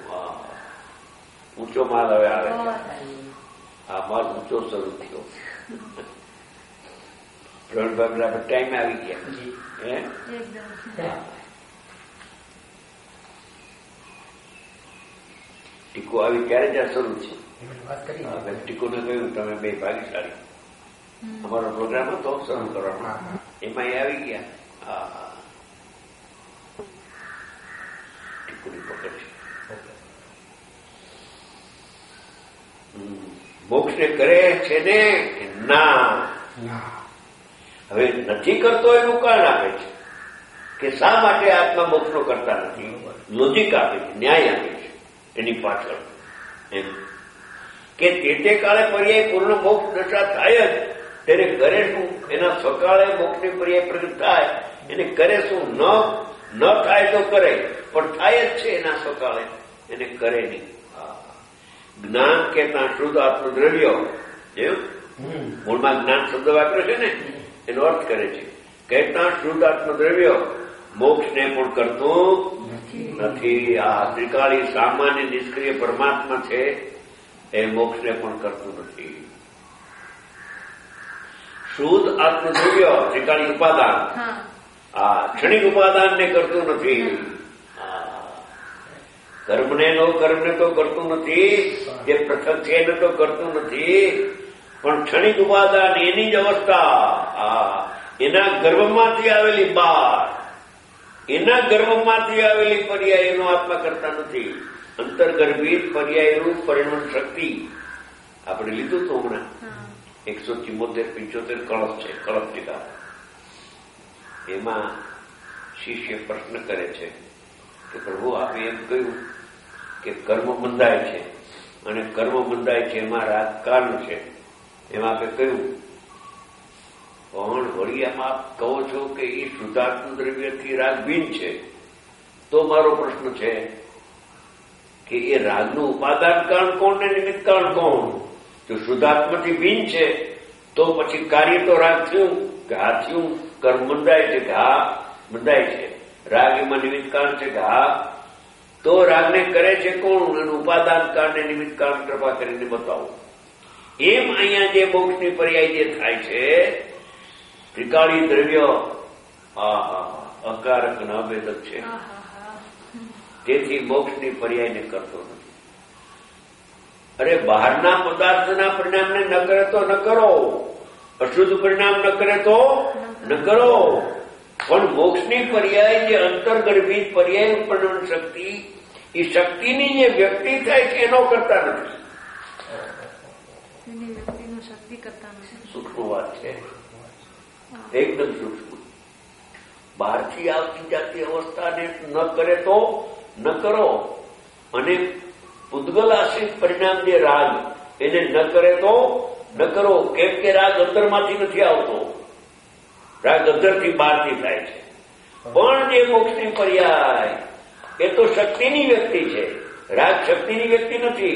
ઊંચો માલ હવે આવે છે, આ માલ ઊંચો શરૂ થયો. પ્રવીણભાઈ આપણે ટાઈમે આવી ગયા હે. ટીકો આવી ત્યારે ત્યાં શરૂ છે. ટીકોને કહ્યું તમે બે ભાગીશાળી, અમારો પ્રોગ્રામ હતો શરૂ કરવાનો, એમાં એ આવી ગયા. હા ટીકોની પકડ છે. મોક્ષને કરે છે ને ના, હવે નથી કરતો એનું કારણ આપે છે કે શા માટે આત્મા મોક્ષનો કરતા નથી. લોજિક આપે છે, ન્યાય આપે છે એની પાછળ એમ કે તે તે કાળે પર્યાય પૂર્ણ મોક્ષ દશા થાય જ, તેને કરે શું? એના સકાળે મોક્ષની પર્યાય પ્રગટ થાય એને કરે શું? ન ન થાય તો કરે, પણ થાય જ છે એના સકાળે, એને કરે નહીં. જ્ઞાન કેતા શુદ્ધ આત્મદ્રવ્ય, મૂળમાં જ્ઞાન શબ્દ વાપર્યો છે ને, એનો અર્થ કરે છે કહેતા શુદ્ધ આત્મદ્રવ્ય મોક્ષને પણ કરતું નથી. આ ત્રિકાળી સામાન્ય નિષ્ક્રિય પરમાત્મા છે, એ મોક્ષને પણ કરતું નથી. શુદ્ધ આત્મદ્રવ્ય ત્રિકાળી ઉપાદાન, આ ક્ષણિક ઉપાદાનને કરતું નથી. કર્મને નો કર્મને તો કરતું નથી, જે પૃથક છે એને તો કરતું નથી, પણ ક્ષણિક ઉપાદાન એની જ અવસ્થા, એના ગર્ભમાંથી આવેલી બાર, એના ગર્ભમાંથી આવેલી પર્યાય એનો આત્મા કરતા નથી. અંતર્ગર્ભિત પર્યાયરૂપ પરિણમન શક્તિ આપણે લીધું તો હમણાં એકસો ચિમોતેર પિંચોતેર કળશ છે, કળશ ટીકા. એમાં શિષ્ય પ્રશ્ન કરે છે કે પ્રભુ આપે એમ કહ્યું કે કર્મ બંધાય છે, અને કર્મ બંધાય છે એમાં રાગ કારણ છે, એમાં આપે કહ્યું. પણ વળી એમાં આપ કહો છો કે એ શુદ્ધાત્મ દ્રવ્યથી રાગ ભીન છે, તો મારો પ્રશ્ન છે કે એ રાગનું ઉપાદાન કારણ કોણ ને નિમિત્ત કારણ કોણ? જો શુદ્ધાત્માથી ભીન છે તો પછી કાર્ય તો રાગ થયું કે હા થયું, કર્મ બંધાય છે કે હા બંધાય છે, રાગ એમાં નિમિત્ત કારણ છે કે હા, તો રાગને કરે છે કોણ? એનું ઉપાદાન કારણે નિમિત્ત કારણ કૃપા કરીને બતાવો. એમ અહીંયા જે મોક્ષની પર્યાય જે થાય છે ત્રિકાળી દ્રવ્ય અકારક ન અભેદક છે, તેથી મોક્ષની પર્યાયને કરતો નથી. અરે બહારના પદાર્થના પરિણામને ન કરે તો ન કરો, અશુદ્ધ પરિણામ ન કરે તો ન કરો, પણ મોક્ષની પર્યાય જે અંતર્ગર્ભિત પર્યાય પરિણમન શક્તિ, એ શક્તિની જે વ્યક્તિ થાય છે એનો કરતા નથી. સૂક્ષ્મ વાત છે, એકદમ સૂક્ષ્મ. બહારથી આવતી જાતી અવસ્થાને ન કરે તો ન કરો, અને પૂતગલ આશ્રિત પરિણામ જે રાગ એને ન કરે તો ન કરો. કેમ કે રાગ અંદરમાંથી નથી આવતો, રાગ અંદરથી બહારથી થાય છે. પણ જે મોક્ષની પર્યાય એ તો શક્તિની વ્યક્તિ છે, રાગ શક્તિની વ્યક્તિ નથી.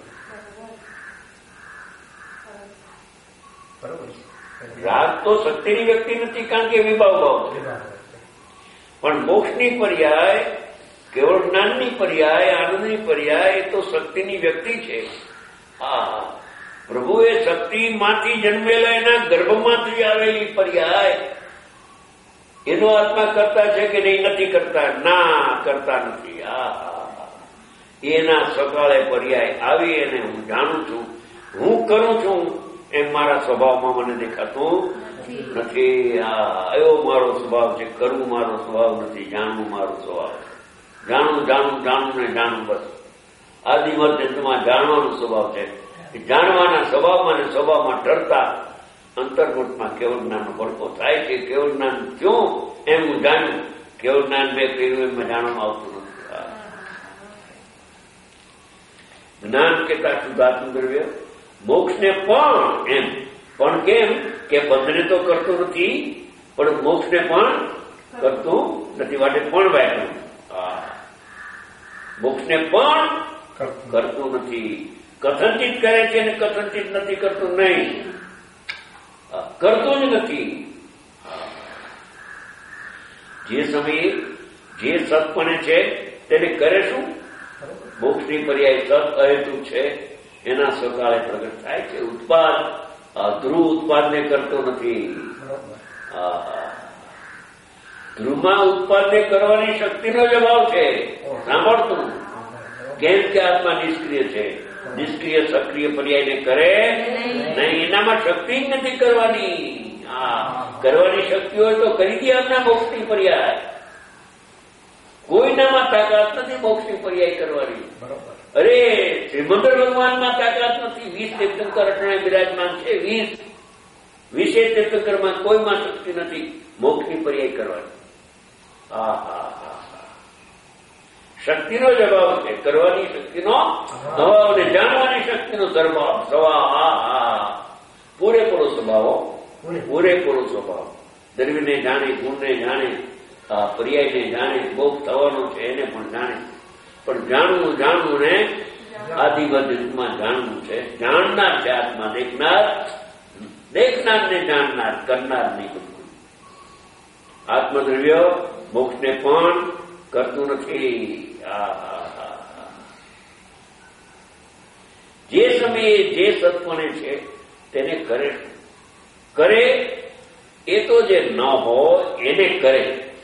રાગ તો શક્તિની વ્યક્તિ નથી, કારણ કે વિભાવ ભાવ છે. પણ મોક્ષની પર્યાય, કેવળ જ્ઞાનની પર્યાય, આનંદની પર્યાય એ તો શક્તિની વ્યક્તિ છે. હા, પ્રભુએ શક્તિમાંથી જન્મેલા એના ગર્ભમાંથી આવેલી પર્યાય એનો આત્મા કરતા છે કે નહીં? નથી કરતા. ના, કરતા નથી. હા, એના સકાળે પર્યાય આવી એને હું જાણું છું, હું કરું છું એમ મારા સ્વભાવમાં મને દેખાતું નથી. આ એવો મારો સ્વભાવ છે, કરવું મારો સ્વભાવ નથી, જાણવું મારો સ્વભાવ છે. જાણવું જાણવું જાણવું ને જાણવું, બસ આદિમધ્યમાં જાણવાનો સ્વભાવ છે. જાણવાના સ્વભાવમાં ને સ્વભાવમાં ડરતા અંતર્ગુટમાં કેવળ જ્ઞાનનો ભડકો થાય છે. કેવળ જ્ઞાન ક્યું એમ હું જાણ્યું, કેવળ જ્ઞાન મેં કર્યું એમ જાણવામાં આવતું નથી. જ્ઞાન કહેતા શુદ્ધાત્મ દ્રવ્ય, મોક્ષને પણ એમ પણ કેમ કે બંધને તો કરતો નથી પણ મોક્ષને પણ કરતું નથી માટે પણ વાંચ્યું. મોક્ષને પણ કરતું નથી, કથનચિત કરે છે અને કથનચિત નથી કરતું નહીં, કરતું જ નથી. જે સમયે જે સત્પણે છે તેને કરે શું? મોક્ષની પર્યાય સત અહેતુક છે એના સકાળે પ્રગટ થાય છે. ઉત્પાદ ધ્રુવ ઉત્પાદને કરતો નથી. ધ્રુવમાં ઉત્પાદને કરવાની શક્તિનો જ અભાવ છે. સાંભળતું કેમ કે આત્મા નિષ્ક્રિય છે. નિષ્ક્રિય સક્રિય પર્યાયને કરે નહીં, એનામાં શક્તિ જ નથી કરવાની. હા, કરવાની શક્તિ હોય તો કરી દે આપના મોક્ષની પર્યાય. કોઈનામાં તાકાત નથી મોક્ષની પર્યાય કરવાની. અરે શ્રીમંદર ભગવાનમાં તાકાત નથી. વીસ તીર્થંકર અટણે બિરાજમાન છે. વીસ વીસે તીર્થંકરમાં કોઈમાં શક્તિ નથી મોક્ષની પર્યાય કરવાની. હા હા હા શક્તિનો જ અભાવ છે. કરવાની શક્તિનો અભાવ અને જાણવાની શક્તિનો ધર્ભાવ સ્વભાવ. હા હા પૂરેપૂરો સ્વભાવ, પૂરેપૂરો સ્વભાવ. દ્રવ્યને જાણે, ગુણને જાણે, પર્યાયને જાણે, મોક્ષ થવાનો છે એને પણ જાણે. પણ જાણવું જાણવું ને આદિવદમાં જાણવું છે. જાણનાર છે આત્મા, દેખનાર દેખનાર ને જાણનાર, કરનાર નહીં. બધું આત્મદ્રવ્ય મોક્ષને પણ કરતું નથી. જે સમયે જે સત્પણે છે તેને કરે કરે એ તો જે ન હોય એને કરે.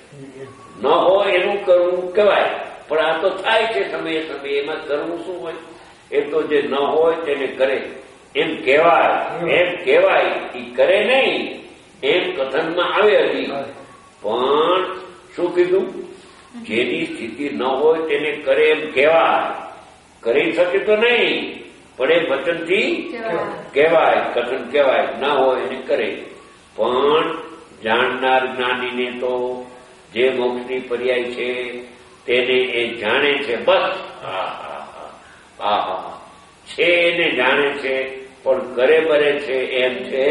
ન હોય એનું કરવું કહેવાય, પણ આ તો થાય છે સમયે સમયે. એમાં કરવું શું હોય? એ તો જે ન હોય તેને કરે એમ કહેવાય. એમ કહેવાય એ કરે નહીં એમ કથનમાં આવે હજી. પણ શું કીધું? જેની સ્થિતિ ન હોય તેને કરે એમ કહેવાય. કરી શકે તો નહીં પણ એ વચનથી કહેવાય, કથન કહેવાય. ના હોય એને કરે. પણ જાણનાર જ્ઞાનીને તો જે મોક્ષની પર્યાય છે તેને એ જાણે છે. બસ હા હા હા હા છે એને જાણે છે પણ કરે બરે છે એમ છે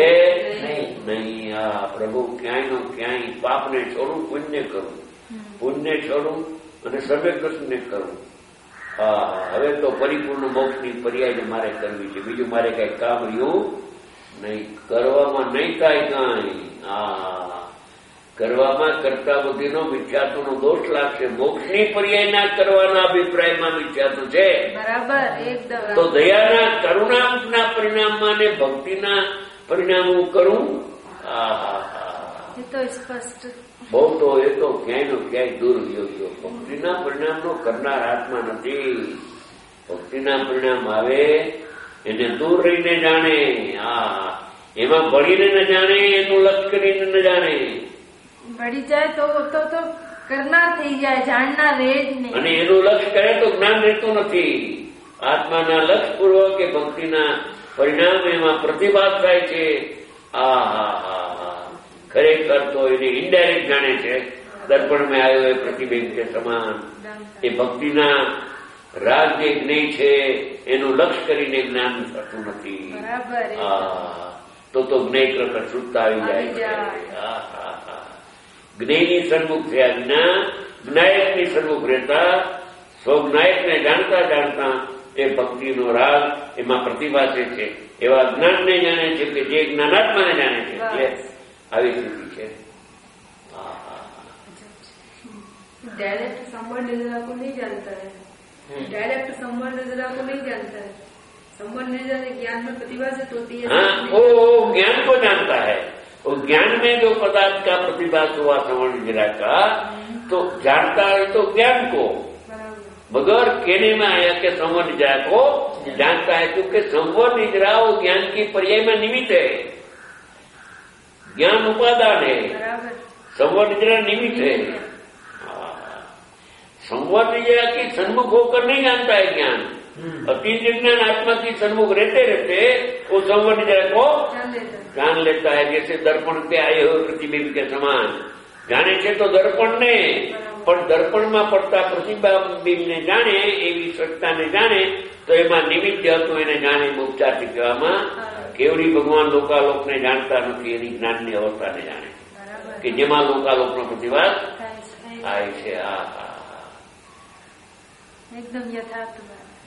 નહીં. આ પ્રભુ ક્યાંય નો ક્યાંય પાપને છોડું, પુણ્ય કરવું, પુણ્ય છોડવું અને સર્વે કૃષ્ણને કરવું. હા હવે તો પરિપૂર્ણ મોક્ષની પર્યાય મારે કરવી છે. બીજું મારે કઈ કામ રહ્યું નહીં. કરવામાં નહીં થાય કાંઈ. હા કરવામાં કરતા બુદ્ધિનો મિથ્યાત્વનો દોષ લાગશે. મોક્ષની પર્યાય ના કરવાના અભિપ્રાયમાં મિથ્યાત્વ છે. બરાબર એકદમ. તો દયાના કરુણાના પરિણામમાં ને ભક્તિના પરિણામ હું કરું. હા હા હા એ તો સ્પષ્ટ બહુ તો એ તો ક્યાંય નો ક્યાંય દૂર ગયો ગયો. ભક્તિના પરિણામનો કરનાર આત્મા નથી. ભક્તિના પરિણામ આવે એને દૂર રહીને જાણે. હા એમાં ભળીને ન જાણે, એનું લક્ષ કરીને ન જાણે. બળી જાય તો તો તો કરનાર થઈ જાય, જાણનાર રહે જ નહીં. અને એનું લક્ષ કરે તો જ્ઞાન રહેતું નથી. આત્માના લક્ષ પૂર્વક કે ભક્તિના પરિણામ એમાં પ્રતિભાસ થાય છે. આ હા હા હા ખરેખર તો એને ઇનડાયરેક્ટ જાણે છે. દર્પણ મેં આવ્યો એ પ્રતિબિંબ કે સમાન. એ ભક્તિના રાગ જે જ્ઞેય છે એનું લક્ષ કરીને જ્ઞાન થતું નથી. હા તો તો જ્ઞેય પ્રકટ શુદ્ધ આવી જાય છે. હા હા હા જ્ઞેયની સન્મુખ થયા વિના જ્ઞાયકની સન્મુખ રહેતા સ્વજ્ઞાયકને જાણતા જાણતા એ ભક્તિનો રાગ એમાં પ્રતિભાસે છે. એવા જ્ઞાનને જાણે છે કે જે જ્ઞાનાત્માને જાણે છે. એટલે આવી સ્થિતિ છે. डायरेक्ट संबंध निजरा को नहीं जानता है. डायरेक्ट संबंध निजरा को नहीं जानता है. संबंध निजरा ज्ञान में प्रतिभाषित होती है. हाँ वो ज्ञान को जानता है. वो ज्ञान में जो पदार्थ का प्रतिभास हुआ संबंध निजरा का तो जानता है तो ज्ञान को बगैर कहने में आया कि संबंध निजरा को जानता है. क्योंकि संबंध निजरा वो ज्ञान की पर्याय में निमित्त है. ज्ञान उपादान है, संबंध निजरा निमित्त है. संवाद निजरा की सन्मुख होकर नहीं जानता है ज्ञान. अतीत ज्ञान आत्मा की सन्मुख रहते रहते वो संवाद निजरा को जान लेता है. जैसे दर्पण पे आए हुए प्रतिबिंब के समान જાણે છે તો દર્પણને, પણ દર્પણમાં પડતા પ્રતિબિંબને જાણે, એવી સત્તાને જાણે, તો એમાં નિમિત્ત હતું એને જાણે ઉપચારથી કહેવામાં. કેવડી ભગવાન લોકાલોકને જાણતા નથી, એની જ્ઞાનની અવસ્થાને જાણે કે જેમાં લોકાલોકનો પ્રતિવાદ થાય છે. આ એકદમ યથાર્થ.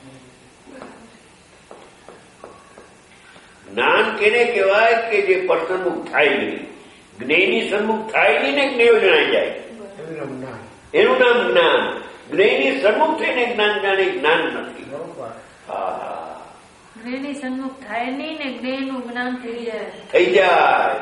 જ્ઞાન કેને કહેવાય કે જે પર સન્મુખ થાય નહીં, જ્ઞેયની સન્મુખ થાય નહીં ને જ્ઞેયો જણાઈ જાય, એનું નામ જ્ઞાન. જ્ઞેયની સન્મુખ થઈને જ્ઞાન જાણે જ્ઞાન નથી. હા, જ્ઞેયની સન્મુખ થાય નહીં ને જ્ઞેયનું જ્ઞાન થઈ જાય થઈ જાય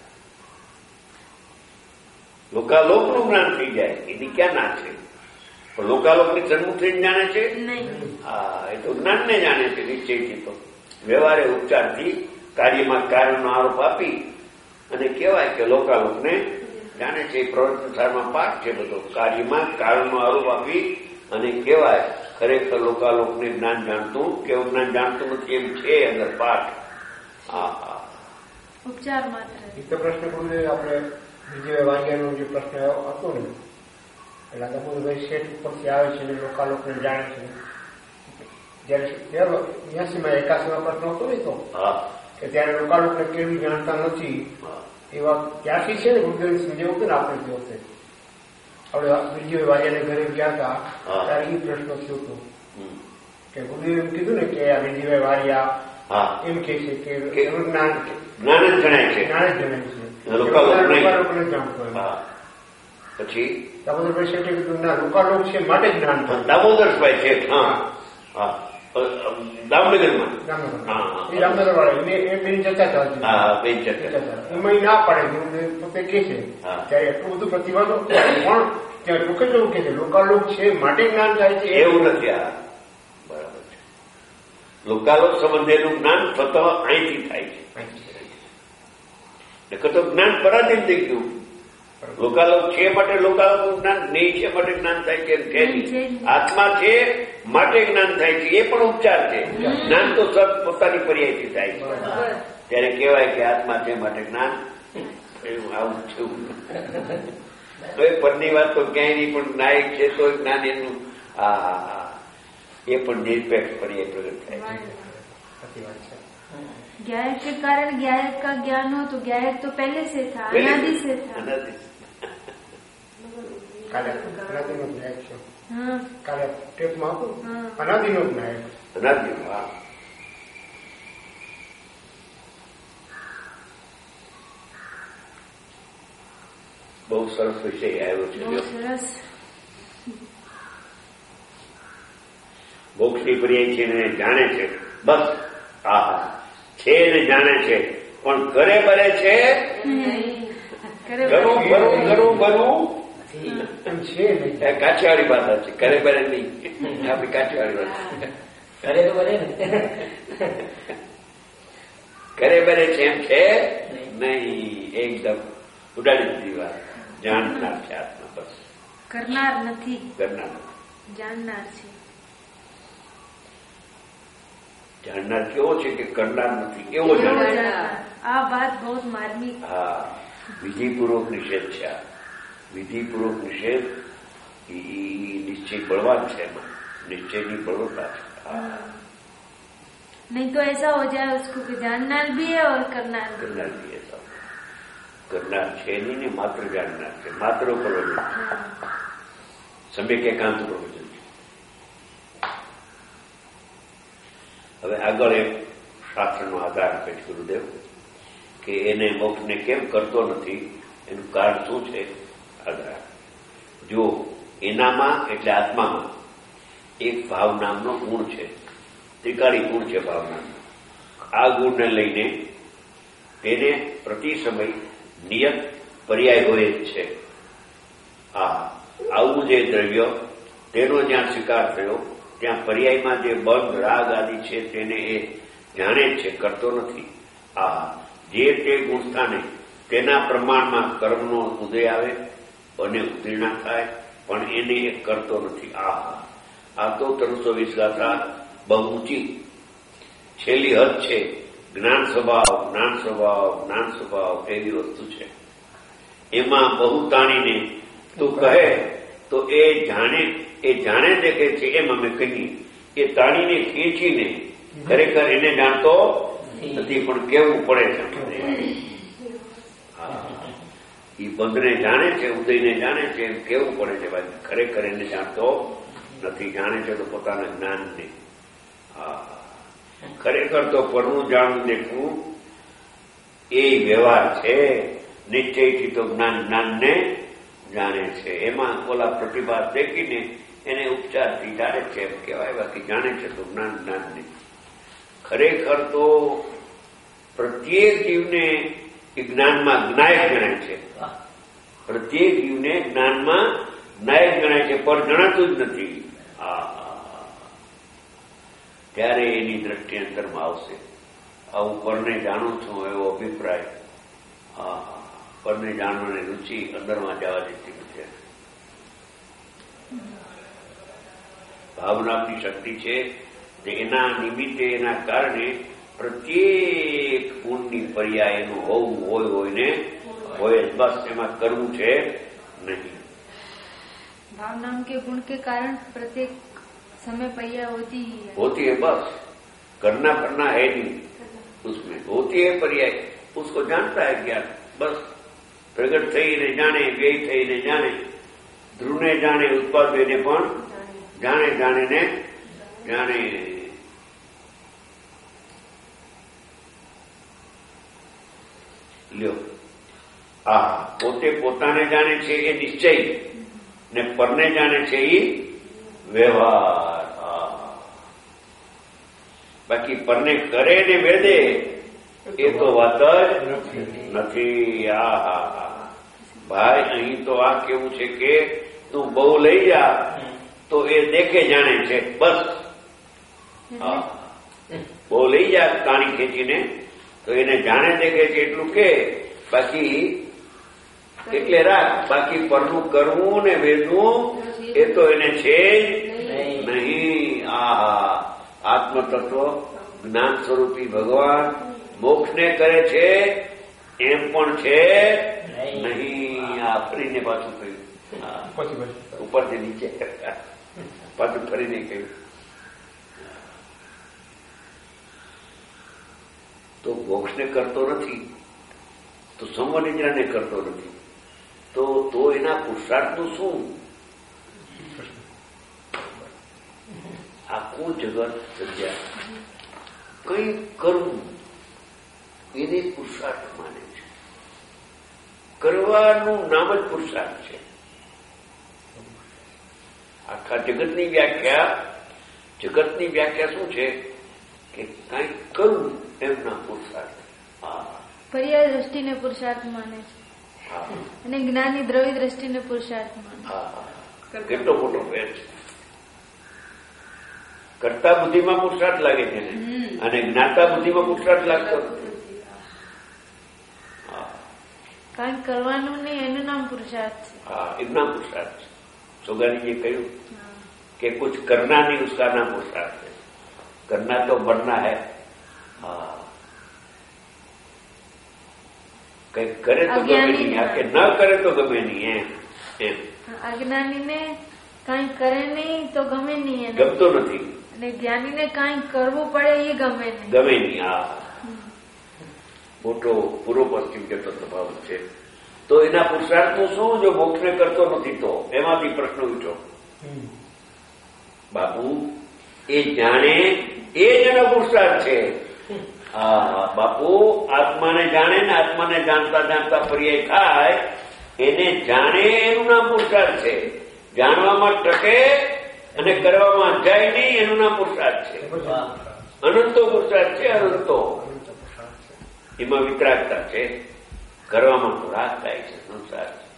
લોકાલોકનું જ્ઞાન થઈ જાય. એની ક્યાં ના છે? પણ લોકાલોકની સન્મુખ થઈને જાણે છે. હા, એ તો જ્ઞાનને જાણે છે નિશ્ચયથી. તો વ્યવહારે ઉપચારથી કાર્યમાં કાર્યનો આરોપ આપી અને કહેવાય કે લોકાલોકને જાણે છે. પ્રવર્તન સારમાં પાઠ છે બધો. કાર્યમાં કારણનો આરોપ આપી અને કહેવાય ખરેખર લોકાલોકને જ્ઞાન જાણતું કેવું જ્ઞાન જાણતું નથી, એમ છે અંદર પાઠ. હા હા, ઉપચાર માત્ર. બીજો પ્રશ્ન બોલે આપણે બીજો વાગ્યાનો જે પ્રશ્ન હતો ને, એટલે દામોદરભાઈ શેઠ ઉપરથી આવે છે અને લોકાલોકને જાણે છે. જયારે બ્યાસીમાં એકાસીમાં પ્રશ્ન હતો ને, તો કે ત્યારે લોકાલોકને કેવી જાણતા નથી એવા ત્યાંથી છે ને ગુરુદેવ સમજાવ્યું હતું ને આપણે જે વખતે આપણે બીજો વાગ્યાને ઘરે ગયા હતા ત્યારે એ પ્રશ્ન થયો હતો કે ગુરુદેવ એમ કીધું ને કે આ બીજીભાઈ વારિયા એમ કે છે કે એનું જ્ઞાન જ્ઞાન જ જણાય છે, જ્ઞાન જ જણાય છે, લોકાલોકને જાણતો. પછી દામોદરભાઈ શેઠે કીધું ના, લોકાલોક છે માટે જ્ઞાન. દામોદરભાઈ શેઠ, હા હા, દામનગરમાં એ રામનગર વાળા એ બેની ચર્ચા ચાલતી. હા, બેન ચર્ચા એમાં ના પાડે પોતે કે છે ત્યારે એટલું બધું પ્રતિવાદો, પણ ત્યાં લોકો એવું કે છે લોકાલોક છે માટે જ્ઞાન થાય છે. એવું નથી. આ બરાબર છે. લોકાલોક સંબંધેનું જ્ઞાન ફક્ત અહીંથી થાય છે. તો જ્ઞાન પરાધીન થઈ ગયું. લોકાલોક છે માટે લોકાલોકનું જ્ઞાન, નહીં છે માટે જ્ઞાન થાય છે. આત્મા છે માટે જ્ઞાન થાય છે, એ પણ ઉપચાર છે. જ્ઞાન તો સત પોતાની પર્યાયથી થાય છે. ત્યારે કહેવાય કે આત્મા છે માટે જ્ઞાન. આવું છે. હવે પરની વાત તો ક્યાંય નહીં, પણ નાયક છે તો જ્ઞાન એનું આ એ પણ નિરપેક્ષ પર્યાય પ્રગટ થાય છે. ज्ञायक के कारण ज्ञायक का ज्ञान हो तो ज्ञायक तो पहले से था, अनादि से था. અનાદિનો જ્ઞાયક છે. हाँ, કાલે ટેપમાં હતું અનાદિનો જ્ઞાયક. અનાદિ. હા, બહુ સરસ વિષય આવ્યો છે. बहुत सरस. મોક્ષની પર્યાય છે ને જાણે છે. બસ હા છે ને જાણે છે, પણ કરે બરે છે. ઘણું ઘણું ઘણું ઘણું એમ છે નહીં. કાઠિયાવાડી ભાષા છે. કરે બરે નહીં, આપણી કાઠિયાવાડી ભાષા. કરે તો બને ને. કરે બરે છે એમ છે નહીં. એકદમ ઉડાડી દીધી વાત. જાણનાર છે આત્મા. બસ करनार નથી, કરનાર જાણનાર છે. જાણનાર કેવો છે કે કરનાર નથી, એવો જાણનાર. આ વાત બહુ માર્મિક. હા, વિધિપૂર્વક નિષેધ છે. આ વિધિપૂર્વક નિષેધ એ નિશ્ચય બળવાન છે. એમાં નિશ્ચયની બળવત્તા છે. હા, नहीं तो ऐसा हो जाए उसको कि जानना भी है और करना भी. કરનાર બી એસા કરનાર છે નહીં ને માત્ર જાણનાર છે. માત્ર પ્રવૃત્તિ સમ્યક એકાંત પ્રવૃત્તિ. હવે આગળ એક શાસ્ત્રનો આધાર આપે છે ગુરુદેવ કે એને મોક્ષને કેમ કરતો નથી, એનું કારણ શું છે. આધાર જો એનામાં એટલે આત્મામાં એક ભાવ નામનો ગુણ છે, ત્રિકાળી ગુણ છે ભાવનાનો. આ ગુણને લઈને તેને પ્રતિ સમય નિયત પર્યાય હોય જ છે. આ આવું જે દ્રવ્ય તેનો જ્યાં સ્વીકાર થયો ત્યાં પર્યાયમાં જે બંધ રાગ આદિ છે તેને એ જાણે જ છે, કરતો નથી. આ જે તે ગુણસ્થાને તેના પ્રમાણમાં કર્મનો ઉદય આવે અને ઉત્તીર્ણ થાય, પણ એને એ કરતો નથી. આ આ તો ત્રણસો વીસ ગાથા બહુ ઊંચી છેલ્લી હદ છે. જ્ઞાન સ્વભાવ જ્ઞાન સ્વભાવ જ્ઞાન સ્વભાવ એવી વસ્તુ છે. એમાં બહુ તાણીને તું કહે તો એ જાણે એ જાણે દેખે છે એમ અમે કહીએ. એ તાણીને ખેંચીને ખરેખર એને જાણતો નથી, પણ કેવું પડે છે. એ બંધને જાણે છે, ઉદયને જાણે છે એમ કેવું પડે છે ભાઈ, ખરેખર એને જાણતો નથી. જાણે છે તો પોતાના જ્ઞાનને. હા, ખરેખર તો પરનું જાણવું દેખવું એ વ્યવહાર છે. નિશ્ચયથી તો જ્ઞાન જ્ઞાનને જાણે છે. એમાં ઓલા પ્રતિભા દેખીને એને ઉપચારથી જાણે છે એમ કહેવાય. બાકી જાણે છે તો જ્ઞાન જ્ઞાનને. ખરેખર તો પ્રત્યેક જીવને જ્ઞાનમાં જ્ઞાયક ગણાય છે. પ્રત્યેક જીવને જ્ઞાનમાં જ્ઞાયક ગણાય છે, પર જણાતું જ નથી. ત્યારે એની દ્રષ્ટિ અંતરમાં આવશે. આવું પરને જાણું છું એવો અભિપ્રાય, હા, પરને જાણવાની રુચિ અંદરમાં જવા દેતી નથી. ભાવનાની શક્તિ છે તે એના નિમિત્તે એના કારણે પ્રત્યેક ગુણની પર્યાય એનું હોવું હોય હોય ને હોય. બસ એમાં કરવું છે नहीं. भावनाओं के गुण के कारण प्रत्येक समय पर्याय होती ही है. होती है, बस करना करना है नहीं उसमें. होती है पर्याय, उसको जानता है ज्ञान. बस प्रगट થઈને જાણે, વ્યય થઈને જાણે, ધ્રુવને જાણે, ઉત્પાદને પણ જાણે, જાણે ને જાણે. લ્યો, આ પોતે પોતાને જાણે છે એ નિશ્ચય, ને પરને જાણે છે એ વ્યવહાર. બાકી પરને કરે ને વેદે એ તો વાત જ નથી. આ હા ભાઈ, અહીં તો આ કેવું છે કે તું બહુ લઈ જા તો એ દેખે જાણે છે. બસ હા, બહુ લઈ જા તાણી ખેંચીને તો એને જાણે દેખે છે એટલું કે. બાકી એટલે રાખ, બાકી પરનું કરવું ને વેદવું એ તો એને છે જ નહીં. આ આત્મતત્વ જ્ઞાન સ્વરૂપી ભગવાન મોક્ષને કરે છે એમ પણ છે નહીં. આ ફરીને પાછું કહ્યું, ઉપરથી નીચે પાછું ફરીને કહ્યું. તો મોક્ષને કરતો નથી, તો સંવનિદ્રાને કરતો નથી, તો તો એના પુરુષાર્થનું શું? આખું જગત જગ્યા કઈ કરવું એને પુરુષાર્થ માને છે. કરવાનું નામ જ પુરુષાર્થ છે. આખા જગતની વ્યાખ્યા જગતની વ્યાખ્યા શું છે કે કંઈક કરવું એમના પુરુષાર્થ. પર્યાય દ્રષ્ટિને પુરુષાર્થ માને છે અને જ્ઞાની દ્રવ્ય દ્રષ્ટિને પુરુષાર્થ માને. કેટલો મોટો ફેર છે. કરતા બુદ્ધિમાં પુરુષાર્થ લાગે છે ને, અને જ્ઞાતા બુદ્ધિમાં પુરુષાર્થ લાગતો નથી. કારણ કરવાનું નહીં એનું નામ પુરુષાર્થ છે. હા, એનું નામ પુરુષાર્થ છે. સોગાનીજીએ કહ્યું કે કુછ કરના નહીં ઉસકા નામ પુરુષાર્થ है. करना तो मरना है. હા, કઈક કરે તો ગમે નહીં, આ કે ન કરે તો ગમે નહીં. એમ એમ અજ્ઞાનીને કઈ કરે નહીં તો ગમે નહીં, ગમતો નથી. અને જ્ઞાનીને કઈ કરવું પડે એ ગમે નહીં, ગમે નહીં. હા, મોટો પૂર્વ પશ્ચિમ જતો તફાવત છે. તો એના પુરુષાર્થનું શું જો મોક્ષને કરતો નથી? તો એમાંથી પ્રશ્ન ઉઠો. બાપુ એ જાણે એ જ એનો પુરુષાર્થ છે. હા બાપુ, આત્માને જાણે ને આત્માને જાણતા જાણતા પર્યાય થાય એને જાણે એનું નામ પુરુષાર્થ છે. જાણવામાં ટકે અને કરવામાં જાય નહીં એનું નામ પુરુષાર્થ છે. અનંતો પુરુષાર્થ છે. અનંતો એમાં વિતરાગતા છે, કરવામાં તો રાગ થાય છે, સંસાર છે.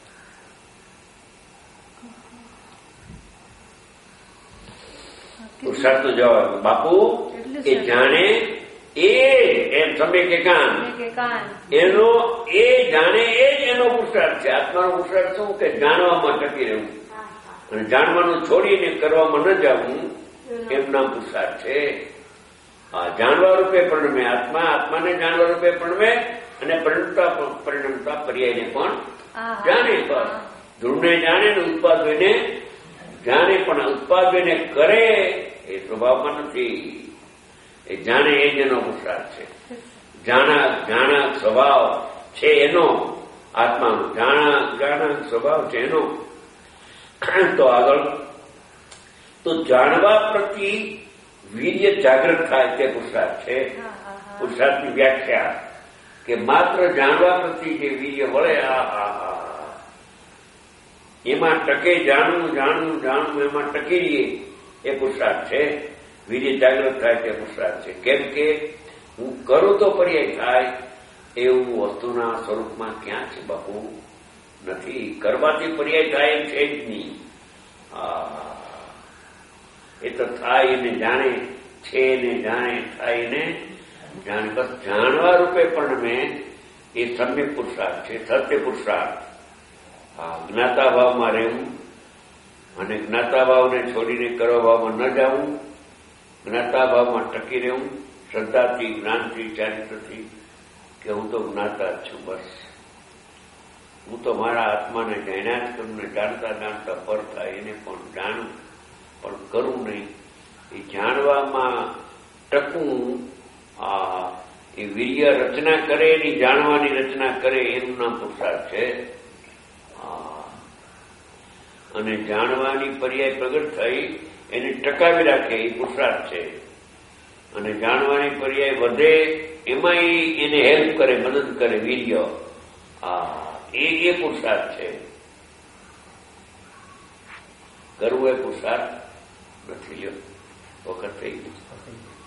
પુરુષાર્થ તો જવાબ બાપુ એ જાણે એ એમ સમય કે કાન એનો એ જાણે એ જ એનો પુરુષાર્થ છે. આત્માનો પુરુષાર્થ શું કે જાણવામાં ટકી રહેવું અને જાણવાનું છોડીને કરવામાં ન જવું એમ નામ પુરુષાર્થ છે. જાણવા રૂપે પરિણમે આત્મા, આત્માને જાણવા રૂપે પરિણમે અને પરિણમતા પરિણમતા પર્યાયને પણ જાણે બસ ધ્રુવને જાણે ને ઉત્પાદને જાણે, પણ ઉત્પાદને કરે એ સ્વભાવમાં નથી. એ જાણે એ જ એનો પુરુષાર્થ છે. જાણા જાણા સ્વભાવ છે એનો, આત્માનો જાણા જાણા સ્વભાવ છે એનો. તો આગળ તો જાણવા પ્રતિ વીર્ય જાગૃત થાય તે પુરુષાર્થ છે. પુરુષાર્થની વ્યાખ્યા કે માત્ર જાણવા પ્રતિ જે વીર્ય વળે, આ હા હા એમાં ટકે, જાણવું જાણવું જાણવું એમાં ટકી રહીએ એ પુરુષાર્થ છે. વીર્ય જાગૃત થાય તે પુરુષાર્થ છે. કેમ કે હું કરું તો પર્યાય થાય એવું વસ્તુના સ્વરૂપમાં ક્યાં છે બાપુ? નથી. કરવાથી પર્યાય થાય એમ છે જ નહીં. એ તો થાય એને જાણે છે, એને જાણે થાય એને જાણે. બસ જાણવા રૂપે પણ મેં એ સમ્યક પુરુષાર્થ છે, સત્ય પુરુષાર્થ. હા, જ્ઞાતા ભાવમાં રહેવું અને જ્ઞાતા ભાવને છોડીને કરવા ભાવમાં ન જવું, જ્ઞાતા ભાવમાં ટકી રહેવું શ્રદ્ધાથી, જ્ઞાનથી, ચારિત્રથી કે હું તો જ્ઞાતા જ છું. બસ હું તો મારા આત્માને જાણ્યા જ કરું ને જાણતા જાણતા પર થાય એને પણ જાણું, પણ કરું નહીં. એ જાણવામાં ટકવું, આ એ વીર્ય રચના કરે એની જાણવાની રચના કરે એનું નામ પુરુષાર્થ છે. અને જાણવાની પર્યાય પ્રગટ થઈ એને ટકાવી રાખે એ પુરુષાર્થ છે. અને જાણવાની પર્યાય વધે એમાં એને હેલ્પ કરે, મદદ કરે વીર્ય, આ એ એ પુરુષાર્થ છે. કરવું એ પુરુષાર્થ નથી. લ્યો વખત થઈ ગયું.